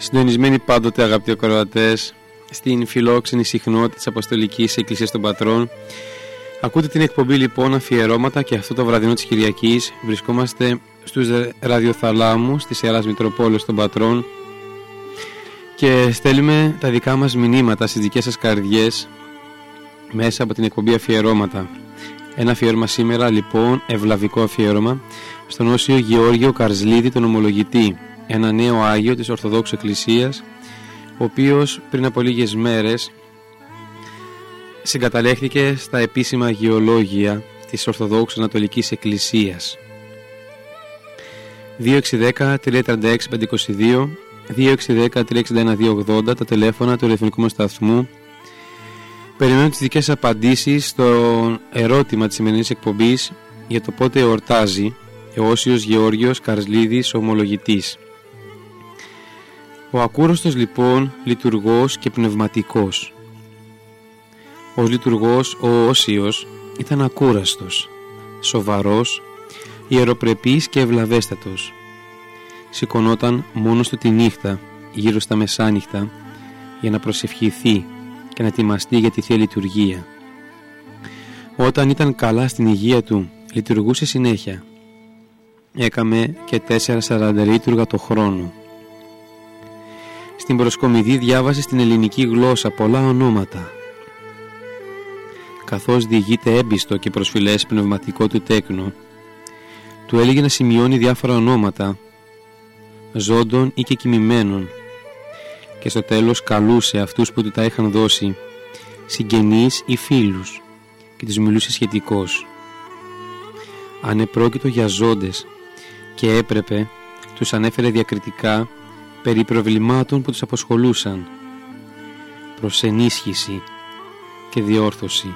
Συντονισμένοι πάντοτε, αγαπητοί ακροατές, στην φιλόξενη συχνότητα της Αποστολικής Εκκλησίας των Πατρών. Ακούτε την εκπομπή λοιπόν Αφιερώματα και αυτό το βραδινό της Κυριακής βρισκόμαστε στους ραδιοθαλάμους της Ιεράς Μητροπόλεως των Πατρών και στέλνουμε τα δικά μας μηνύματα στις δικές σας καρδιές μέσα από την εκπομπή Αφιερώματα. Ένα αφιέρωμα σήμερα λοιπόν, ευλαβικό αφιέρωμα, στον Όσιο Γεώργιο Καρσλίδη τον Ομολογητή, ένα νέο Άγιο της Ορθοδόξου Εκκλησίας, ο οποίος πριν από λίγες μέρες συγκαταλέχθηκε στα επίσημα αγιολόγια της Ορθοδόξου Ανατολικής Εκκλησίας. δύο έξι ένα μηδέν τρία τρία έξι πέντε δύο δύο, δύο έξι ένα μηδέν τρία έξι ένα δύο ογδόντα, τα τηλέφωνα του ραδιοφωνικού μας σταθμού. Περιμένω τις δικές απαντήσεις στο ερώτημα της σημερινής εκπομπής για το πότε εορτάζει ο Όσιος Γεώργιος Καρσλίδης ο Ομολογητής. Ο ακούρωστος λοιπόν λειτουργός και πνευματικός. Ως λειτουργός ο Όσιος ήταν ακούραστος, σοβαρός, ιεροπρεπής και ευλαβέστατος. Σηκωνόταν μόνος του τη νύχτα, γύρω στα μεσάνυχτα, για να προσευχηθεί και να ετοιμαστεί για τη Θεία Λειτουργία. Όταν ήταν καλά στην υγεία του, λειτουργούσε συνέχεια. Έκαμε και τέσσερα σαρανταλίτουργα το χρόνο. Στην προσκομιδή διάβασε στην ελληνική γλώσσα πολλά ονόματα. Καθώς διηγείται έμπιστο και προσφυλές πνευματικό του τέκνο, του έλεγε να σημειώνει διάφορα ονόματα, ζώντων ή και κοιμημένων, και στο τέλος καλούσε αυτούς που του τα είχαν δώσει, συγγενείς ή φίλους, και τους μιλούσε σχετικώς. Αν επρόκειτο για ζώντες και έπρεπε, τους ανέφερε διακριτικά περί προβλημάτων που τους απασχολούσαν, προς ενίσχυση και διόρθωση.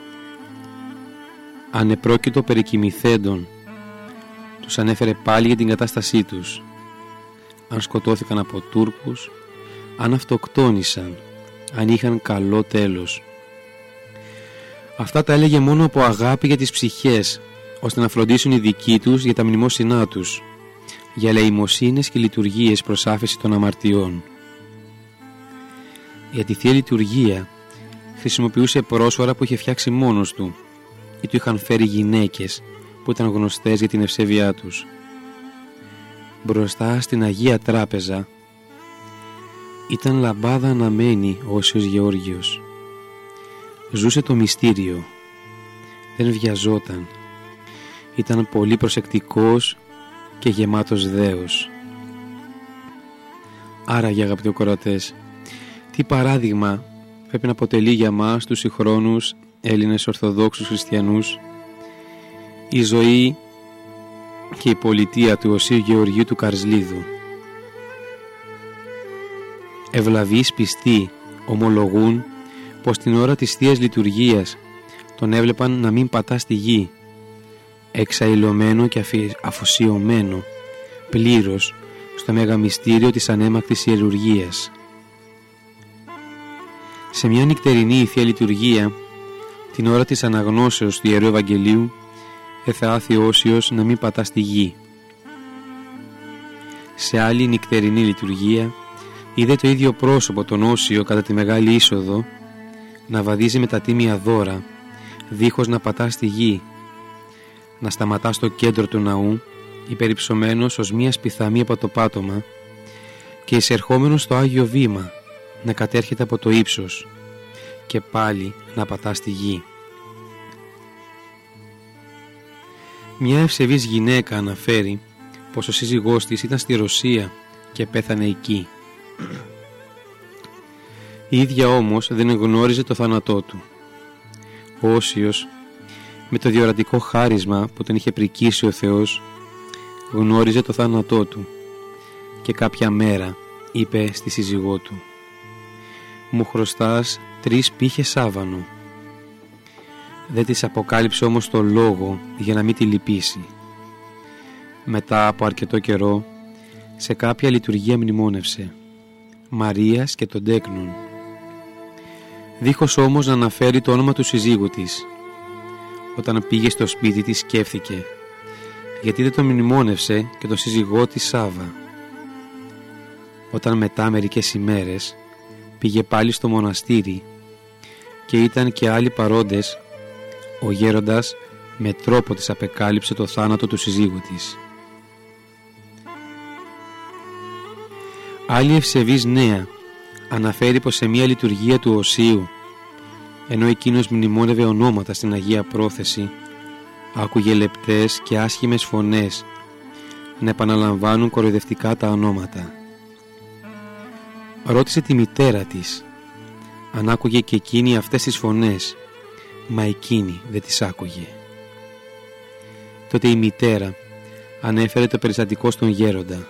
Αν επρόκειτο περί κοιμηθέντων, τους ανέφερε πάλι για την κατάστασή τους, αν σκοτώθηκαν από Τούρκους, αν αυτοκτόνησαν, αν είχαν καλό τέλος. Αυτά τα έλεγε μόνο από αγάπη για τις ψυχές, ώστε να φροντίσουν οι δικοί τους για τα μνημόσυνά τους, για ελεημοσύνες και λειτουργίες προς άφεση των αμαρτιών. Για τη Θεία Λειτουργία χρησιμοποιούσε πρόσφορα που είχε φτιάξει μόνος του ή του είχαν φέρει γυναίκες που ήταν γνωστές για την ευσέβειά τους. Μπροστά στην Αγία Τράπεζα ήταν λαμπάδα αναμένη ο Όσιος Γεώργιος. Ζούσε το μυστήριο, δεν βιαζόταν, ήταν πολύ προσεκτικός και γεμάτος δέος. Άρα, για αγαπητοί ακροατές, τι παράδειγμα πρέπει να αποτελεί για μας τους συγχρόνους Έλληνες Ορθοδόξους Χριστιανούς η ζωή και η πολιτεία του Οσίου Γεωργίου του Καρσλίδου. Ευλαβείς πιστοί ομολογούν πως την ώρα της Θείας Λειτουργίας τον έβλεπαν να μην πατά στη γη, εξαϊλωμένο και αφοσιωμένο πλήρως στο μέγα μυστήριο της ανέμακτης ιερουργίας. Σε μια νυχτερινή Θεία Λειτουργία, την ώρα της αναγνώσεως του Ιερού Ευαγγελίου, εθεάθη ο Όσιος να μην πατά στη γη. Σε άλλη νυχτερινή λειτουργία, είδε το ίδιο πρόσωπο τον Όσιο κατά τη Μεγάλη Είσοδο να βαδίζει με τα τίμια δώρα, δίχως να πατά στη γη, να σταματά στο κέντρο του ναού, υπερυψωμένος ως μία σπιθαμή από το πάτωμα, και εισερχόμενος στο Άγιο Βήμα να κατέρχεται από το ύψος και πάλι να πατά στη γη. Μια ευσεβής γυναίκα αναφέρει πως ο σύζυγός της ήταν στη Ρωσία και πέθανε εκεί. Η ίδια όμως δεν γνώριζε το θάνατό του. Ο Όσιος, με το διορατικό χάρισμα που τον είχε πρικήσει ο Θεός, γνώριζε το θάνατό του και κάποια μέρα είπε στη σύζυγό του: «Μου χρωστάς τρεις πύχες σάβανο». Δεν της αποκάλυψε όμως το λόγο για να μην τη λυπήσει. Μετά από αρκετό καιρό, σε κάποια λειτουργία μνημόνευσε Μαρίας και των τέκνων, δίχως όμως να αναφέρει το όνομα του συζύγου της. Όταν πήγε στο σπίτι της σκέφτηκε γιατί δεν τον μνημόνευσε και τον σύζυγό της Σάβα. Όταν μετά μερικές ημέρες πήγε πάλι στο μοναστήρι και ήταν και άλλοι παρόντες, ο γέροντας με τρόπο της απεκάλυψε το θάνατο του συζύγου της. Άλλη ευσεβής νέα αναφέρει πως σε μια λειτουργία του Οσίου, ενώ εκείνος μνημόνευε ονόματα στην Αγία Πρόθεση, άκουγε λεπτές και άσχημες φωνές να επαναλαμβάνουν κοροϊδευτικά τα ονόματα. Ρώτησε τη μητέρα της αν άκουγε και εκείνη αυτές τις φωνές, μα εκείνη δεν τις άκουγε. Τότε η μητέρα ανέφερε το περιστατικό στον γέροντα.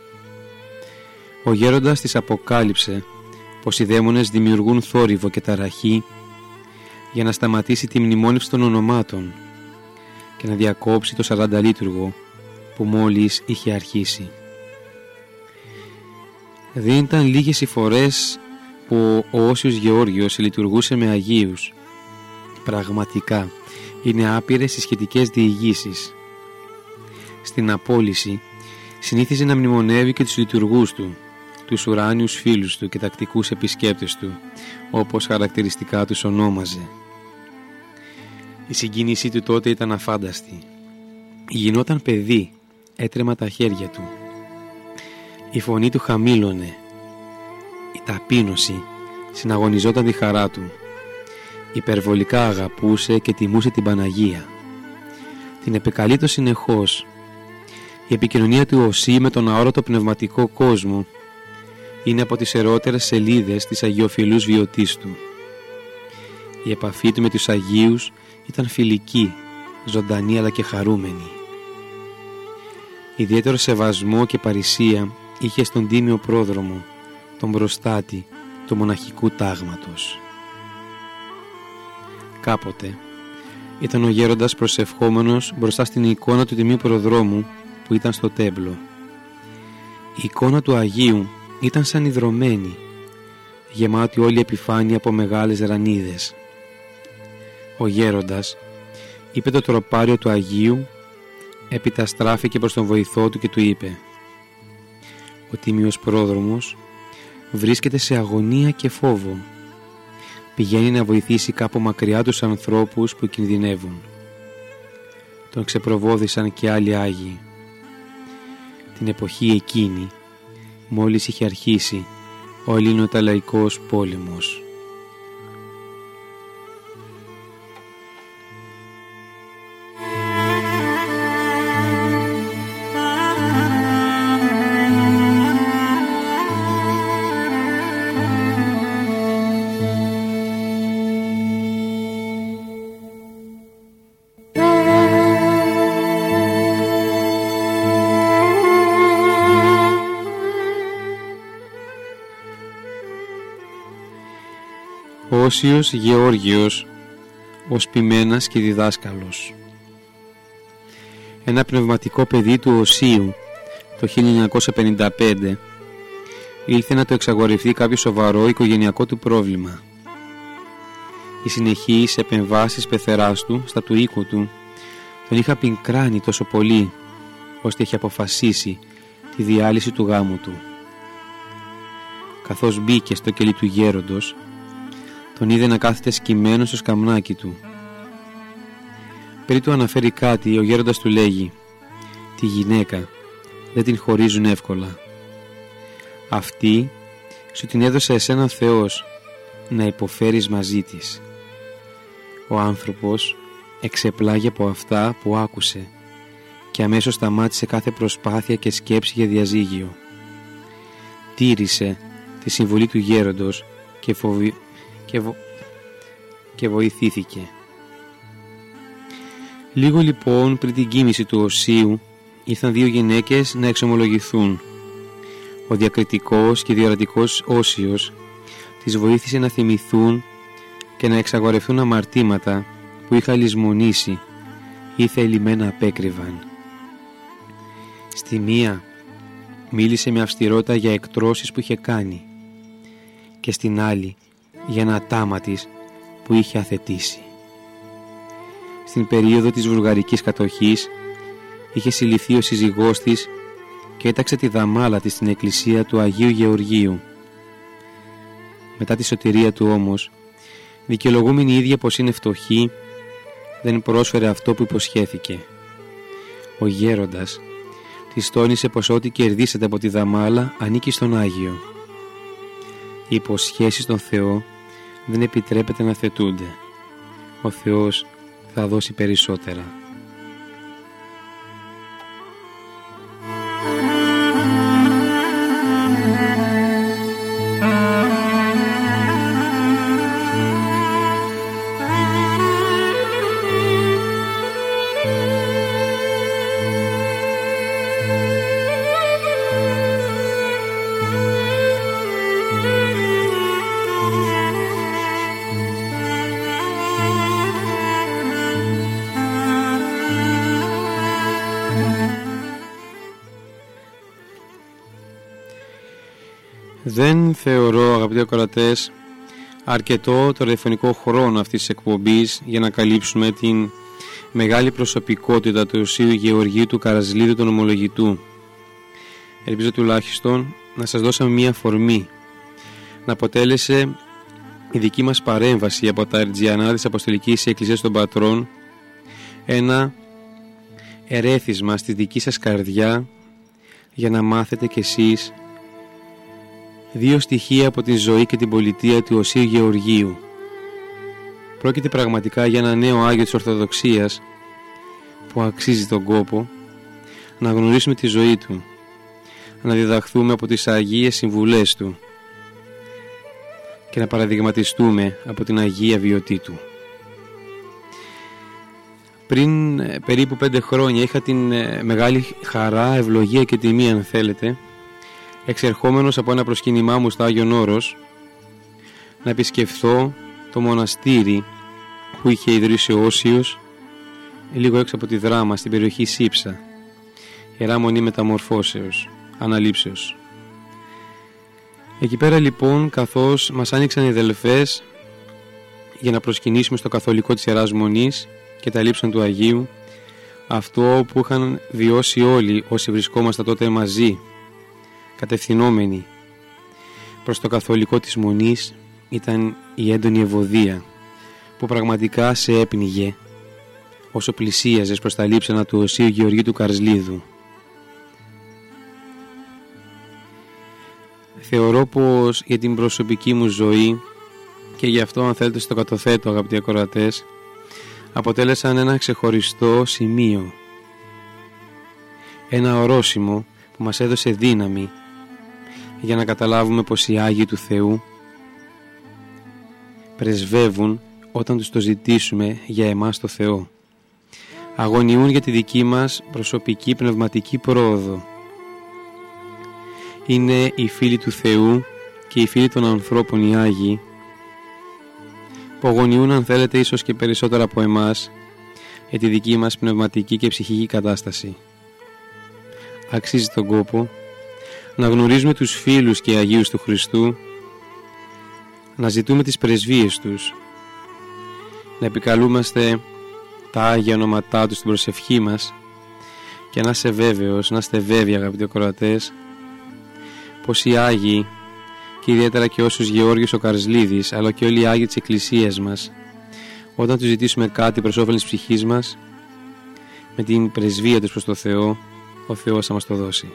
Ο γέροντας της αποκάλυψε πως οι δαίμονες δημιουργούν θόρυβο και ταραχή για να σταματήσει τη μνημόνευση των ονομάτων και να διακόψει το σαρανταλίτουργο που μόλις είχε αρχίσει. Δεν ήταν λίγες οι φορές που ο Όσιος Γεώργιος λειτουργούσε με Αγίους. Πραγματικά είναι άπειρες οι σχετικές διηγήσεις. Στην απόλυση συνήθιζε να μνημονεύει και τους λειτουργούς του, τους ουράνιους φίλους του και τακτικούς επισκέπτες του, όπως χαρακτηριστικά τους ονόμαζε. Η συγκίνησή του τότε ήταν αφάνταστη. Γινόταν παιδί, έτρεμα τα χέρια του. Η φωνή του χαμήλωνε. Η ταπείνωση συναγωνιζόταν τη χαρά του. Υπερβολικά αγαπούσε και τιμούσε την Παναγία. Την επεκαλείτο συνεχώς. Η επικοινωνία του Οσί με τον αόρατο πνευματικό κόσμο είναι από τις ερότερες σελίδες της αγιοφιλούς βιωτής του. Η επαφή του με τους Αγίους ήταν φιλική, ζωντανή αλλά και χαρούμενη. Ιδιαίτερο σεβασμό και παρησία είχε στον τίμιο πρόδρομο, τον προστάτη του μοναχικού τάγματος. Κάποτε ήταν ο γέροντας προσευχόμενος μπροστά στην εικόνα του τιμίου προδρόμου που ήταν στο τέμπλο. Η εικόνα του Αγίου ήταν σαν υδρωμένη, γεμάτη όλη η επιφάνεια από μεγάλες ρανίδες. Ο γέροντας είπε το τροπάριο του Αγίου, έπειτα στράφηκε προς τον βοηθό του και του είπε: «Ο τίμιος πρόδρομος βρίσκεται σε αγωνία και φόβο. Πηγαίνει να βοηθήσει κάπου μακριά τους ανθρώπους που κινδυνεύουν». Τον ξεπροβόδησαν και άλλοι Άγιοι. Την εποχή εκείνη, μόλις είχε αρχίσει ο ελληνοταλαϊκός πόλεμος. Όσιος Γεώργιος, ως ποιμένας και διδάσκαλος. Ένα πνευματικό παιδί του Οσίου το χίλια εννιακόσια πενήντα πέντε ήλθε να το εξαγορευτεί κάποιο σοβαρό οικογενειακό του πρόβλημα. Οι συνεχείς επεμβάσεις πεθεράς του στα του οίκου του τον είχα πικράνει τόσο πολύ, ώστε είχε αποφασίσει τη διάλυση του γάμου του. Καθώς μπήκε στο κελί του γέροντος, τον είδε να κάθεται σκυμμένο στο σκαμνάκι του. Πριν του αναφέρει κάτι, ο γέροντας του λέγει: «Τη γυναίκα δεν την χωρίζουν εύκολα. Αυτή σου την έδωσε εσένα Θεός να υποφέρεις μαζί της». Ο άνθρωπος εξεπλάγει από αυτά που άκουσε και αμέσως σταμάτησε κάθε προσπάθεια και σκέψη για διαζύγιο. Τήρησε τη συμβουλή του γέροντος και, φοβη... και, βο... και βοηθήθηκε. Λίγο λοιπόν πριν την κοίμηση του Οσίου ήρθαν δύο γυναίκες να εξομολογηθούν. Ο διακριτικός και διορατικός Όσιος τις βοήθησε να θυμηθούν και να εξαγορευτούν αμαρτήματα που είχα λησμονήσει ή θελημένα απέκρυβαν. Στη μία μίλησε με αυστηρότητα για εκτρώσεις που είχε κάνει και στην άλλη για ένα τάμα της που είχε αθετήσει. Στην περίοδο της βουλγαρικής κατοχής είχε συλληφθεί ο σύζυγός της και και έταξε τη δαμάλα της στην εκκλησία του Αγίου Γεωργίου. Μετά τη σωτηρία του όμως, δικαιολογούμενη η ίδια πως είναι φτωχή, δεν πρόσφερε αυτό που υποσχέθηκε. Ο γέροντας της τόνισε πως ό,τι κερδίσατε από τη δαμάλα ανήκει στον Άγιο. Οι υποσχέσεις στον Θεό δεν επιτρέπεται να θετούνται. Ο Θεός θα δώσει περισσότερα. Δεν θεωρώ, αγαπητοί ακροατές, αρκετό το ραδιοφωνικό χρόνο αυτής της εκπομπής για να καλύψουμε την μεγάλη προσωπικότητα του Οσίου Γεωργίου του Καραζλίδου τον Ομολογητού. Ελπίζω τουλάχιστον να σας δώσαμε μία αφορμή, να αποτέλεσε η δική μας παρέμβαση από τα Ερτζιανά της Αποστολικής Εκκλησίας των Πατρών ένα ερέθισμα στη δική σας καρδιά για να μάθετε κι εσείς δύο στοιχεία από τη ζωή και την πολιτεία του Οσίου Γεωργίου. Πρόκειται πραγματικά για ένα νέο Άγιο της Ορθοδοξίας που αξίζει τον κόπο να γνωρίσουμε τη ζωή του, να διδαχθούμε από τις Αγίες Συμβουλές του και να παραδειγματιστούμε από την Αγία Βιωτή του. Πριν περίπου πέντε χρόνια είχα την μεγάλη χαρά, ευλογία και τιμή, αν θέλετε, εξερχόμενος από ένα προσκύνημά μου στο Άγιον Όρος, να επισκεφθώ το μοναστήρι που είχε ιδρύσει ο Όσιος λίγο έξω από τη Δράμα, στην περιοχή Σύψα, Ιερά Μονή Μεταμορφώσεως, Αναλήψεως. Εκεί πέρα λοιπόν, καθώς μας άνοιξαν οι δελφές για να προσκυνήσουμε στο καθολικό της Ιεράς Μονής και τα λείψαν του Αγίου, αυτό που είχαν βιώσει όλοι όσοι βρισκόμασταν τότε μαζί, κατευθυνόμενοι προς το καθολικό της Μονής, ήταν η έντονη ευωδία που πραγματικά σε έπνιγε όσο πλησίαζες προς τα λείψανα του Οσίου Γεωργίου του Καρζλίδου. Θεωρώ πως για την προσωπική μου ζωή, και γι' αυτό αν θέλετε στο κατοθέτω, αγαπητοί ακροατές, αποτέλεσαν ένα ξεχωριστό σημείο, ένα ορόσημο που μας έδωσε δύναμη για να καταλάβουμε πως οι Άγιοι του Θεού πρεσβεύουν όταν τους το ζητήσουμε για εμάς το Θεό. Αγωνιούν για τη δική μας προσωπική πνευματική πρόοδο. Είναι οι φίλοι του Θεού και οι φίλοι των ανθρώπων, οι Άγιοι, που αγωνιούν, αν θέλετε, ίσως και περισσότερα από εμάς, για τη δική μας πνευματική και ψυχική κατάσταση. Αξίζει τον κόπο να γνωρίζουμε τους φίλους και Αγίους του Χριστού, να ζητούμε τις πρεσβείες τους, να επικαλούμαστε τα Άγια ονόματά τους στην προσευχή μας και να είστε βέβαιος, να είστε βέβαιοι, αγαπητοί ακροατές, πως οι Άγιοι, και ιδιαίτερα και όσους Γεώργιος ο Καρζλίδης, αλλά και όλοι οι Άγιοι της Εκκλησίας μας, όταν τους ζητήσουμε κάτι προς όφελος της ψυχής μας, με την πρεσβεία τους προς το Θεό, ο Θεός θα μας το δώσει.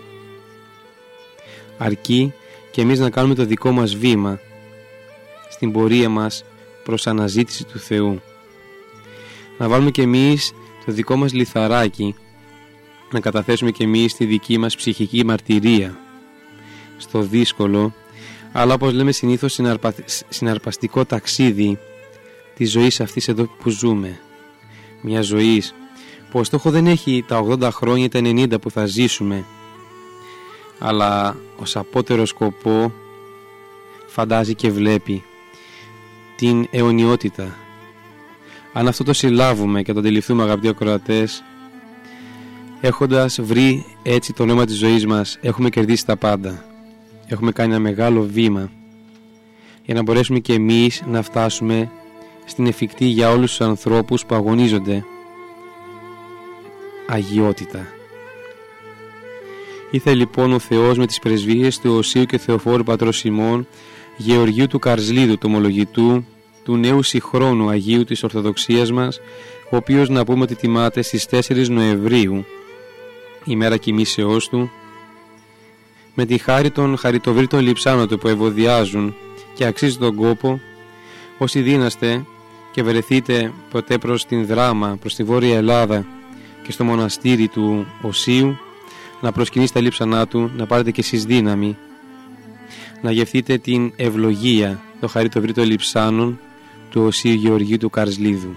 Αρκεί και εμείς να κάνουμε το δικό μας βήμα στην πορεία μας προς αναζήτηση του Θεού. Να βάλουμε και εμείς το δικό μας λιθαράκι, να καταθέσουμε και εμείς τη δική μας ψυχική μαρτυρία στο δύσκολο, αλλά όπως λέμε συνήθως συναρπα... συναρπαστικό ταξίδι της ζωής αυτής εδώ που ζούμε. Μια ζωή που ο στόχο δεν έχει τα ογδόντα χρόνια ή τα ενενήντα που θα ζήσουμε, αλλά ως απότερο σκοπό φαντάζει και βλέπει την αιωνιότητα. Αν αυτό το συλλάβουμε και το αντιληφθούμε, αγαπητοί ακροατές, έχοντας βρει έτσι το νόημα της ζωής μας, έχουμε κερδίσει τα πάντα. Έχουμε κάνει ένα μεγάλο βήμα για να μπορέσουμε και εμείς να φτάσουμε στην εφικτή για όλους τους ανθρώπους που αγωνίζονται αγιότητα. Ήθε λοιπόν ο Θεός με τις πρεσβείες του Οσίου και Θεοφόρου πατρός ημών, Γεωργίου του Καρσλίδου, του ομολογητού, του νέου συγχρόνου Αγίου της Ορθοδοξίας μας, ο οποίος να πούμε ότι τιμάται στις τέσσερις Νοεμβρίου, ημέρα κοιμήσεώς του, με τη χάρη των χαριτοβρίτων λειψάνων του που ευωδιάζουν και αξίζει τον κόπο, όσοι δύναστε και βρεθείτε ποτέ προς την Δράμα, προς τη Βόρεια Ελλάδα και στο μοναστήρι του Οσίου, να προσκυνήσετε τα λείψανά του, να πάρετε και εσείς δύναμη, να γευθείτε την ευλογία των χαριτοβρίτων λειψάνων του Οσίου Γεωργίου του Καρσλίδου.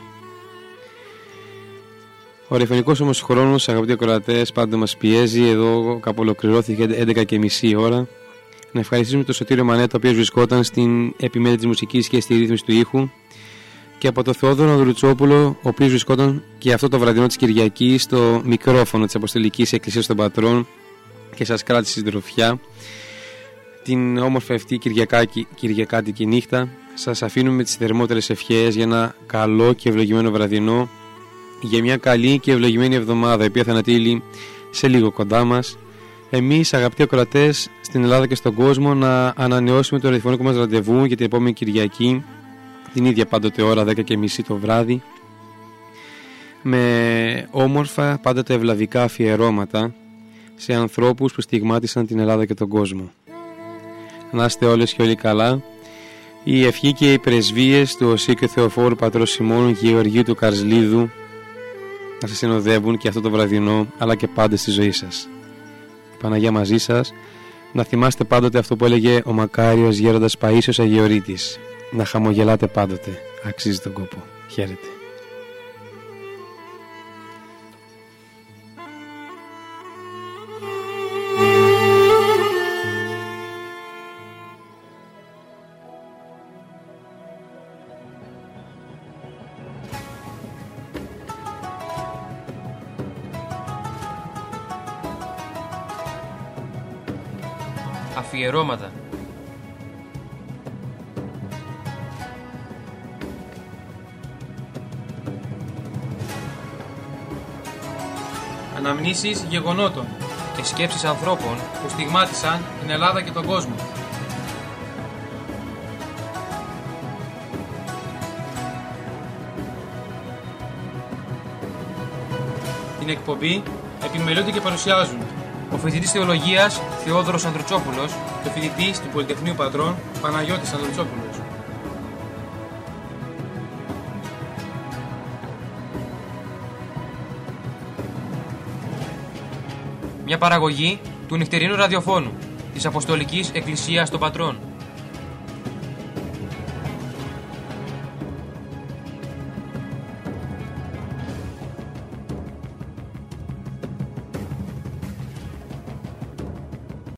Ο ραδιοφωνικός όμως χρόνος, αγαπητοί ακροατές, πάντα μας πιέζει. Εδώ κάπου ολοκληρώθηκε έντεκα και μισή ώρα. Να ευχαριστήσουμε τον Σωτήριο Μανέτα, ο οποίος βρισκόταν στην επιμέλεια της μουσικής και στη ρύθμιση του ήχου, και από τον Θεόδωρο Δρουτσόπουλο, ο οποίος βρισκόταν και αυτό το βραδινό της Κυριακής στο μικρόφωνο της Αποστολικής Εκκλησίας των Πατρών και σας κράτησε συντροφιά την όμορφη αυτή κυριακάτικη νύχτα. Σας αφήνουμε με τις θερμότερες ευχές για ένα καλό και ευλογημένο βραδινό, για μια καλή και ευλογημένη εβδομάδα, η οποία θα ανατείλει σε λίγο κοντά μας. Εμείς, αγαπητοί ακροατές, στην Ελλάδα και στον κόσμο, να ανανεώσουμε το ραδιοφωνικό μας ραντεβού για την επόμενη Κυριακή, την ίδια πάντοτε ώρα, δέκα και μισή το βράδυ, με όμορφα, πάντοτε ευλαβικά αφιερώματα σε ανθρώπους που στιγμάτισαν την Ελλάδα και τον κόσμο. Να είστε όλες και όλοι καλά. Η ευχή και οι πρεσβείες του Οσίου και Θεοφόρου πατρός ημών Γεωργίου του Καρσλίδου να σας συνοδεύουν και αυτό το βραδινό, αλλά και πάντα στη ζωή σας. Παναγιά μαζί σας. Να θυμάστε πάντοτε αυτό που έλεγε ο μακάριος γέροντας Παΐσιος Αγιορείτης: να χαμογελάτε πάντοτε, αξίζει τον κόπο. Χαίρετε. Αφιερώματα. Αναμνήσεις γεγονότων και σκέψεις ανθρώπων που στιγμάτισαν την Ελλάδα και τον κόσμο. Την εκπομπή επιμελούνται και παρουσιάζουν ο φοιτητής θεολογίας Θεόδωρος Ανδρουτσόπουλος και ο φοιτητής του Πολυτεχνείου Πατρών Παναγιώτης Ανδρουτσόπουλος. Μια παραγωγή του νυχτερινού ραδιοφώνου της Αποστολικής Εκκλησίας των Πατρών.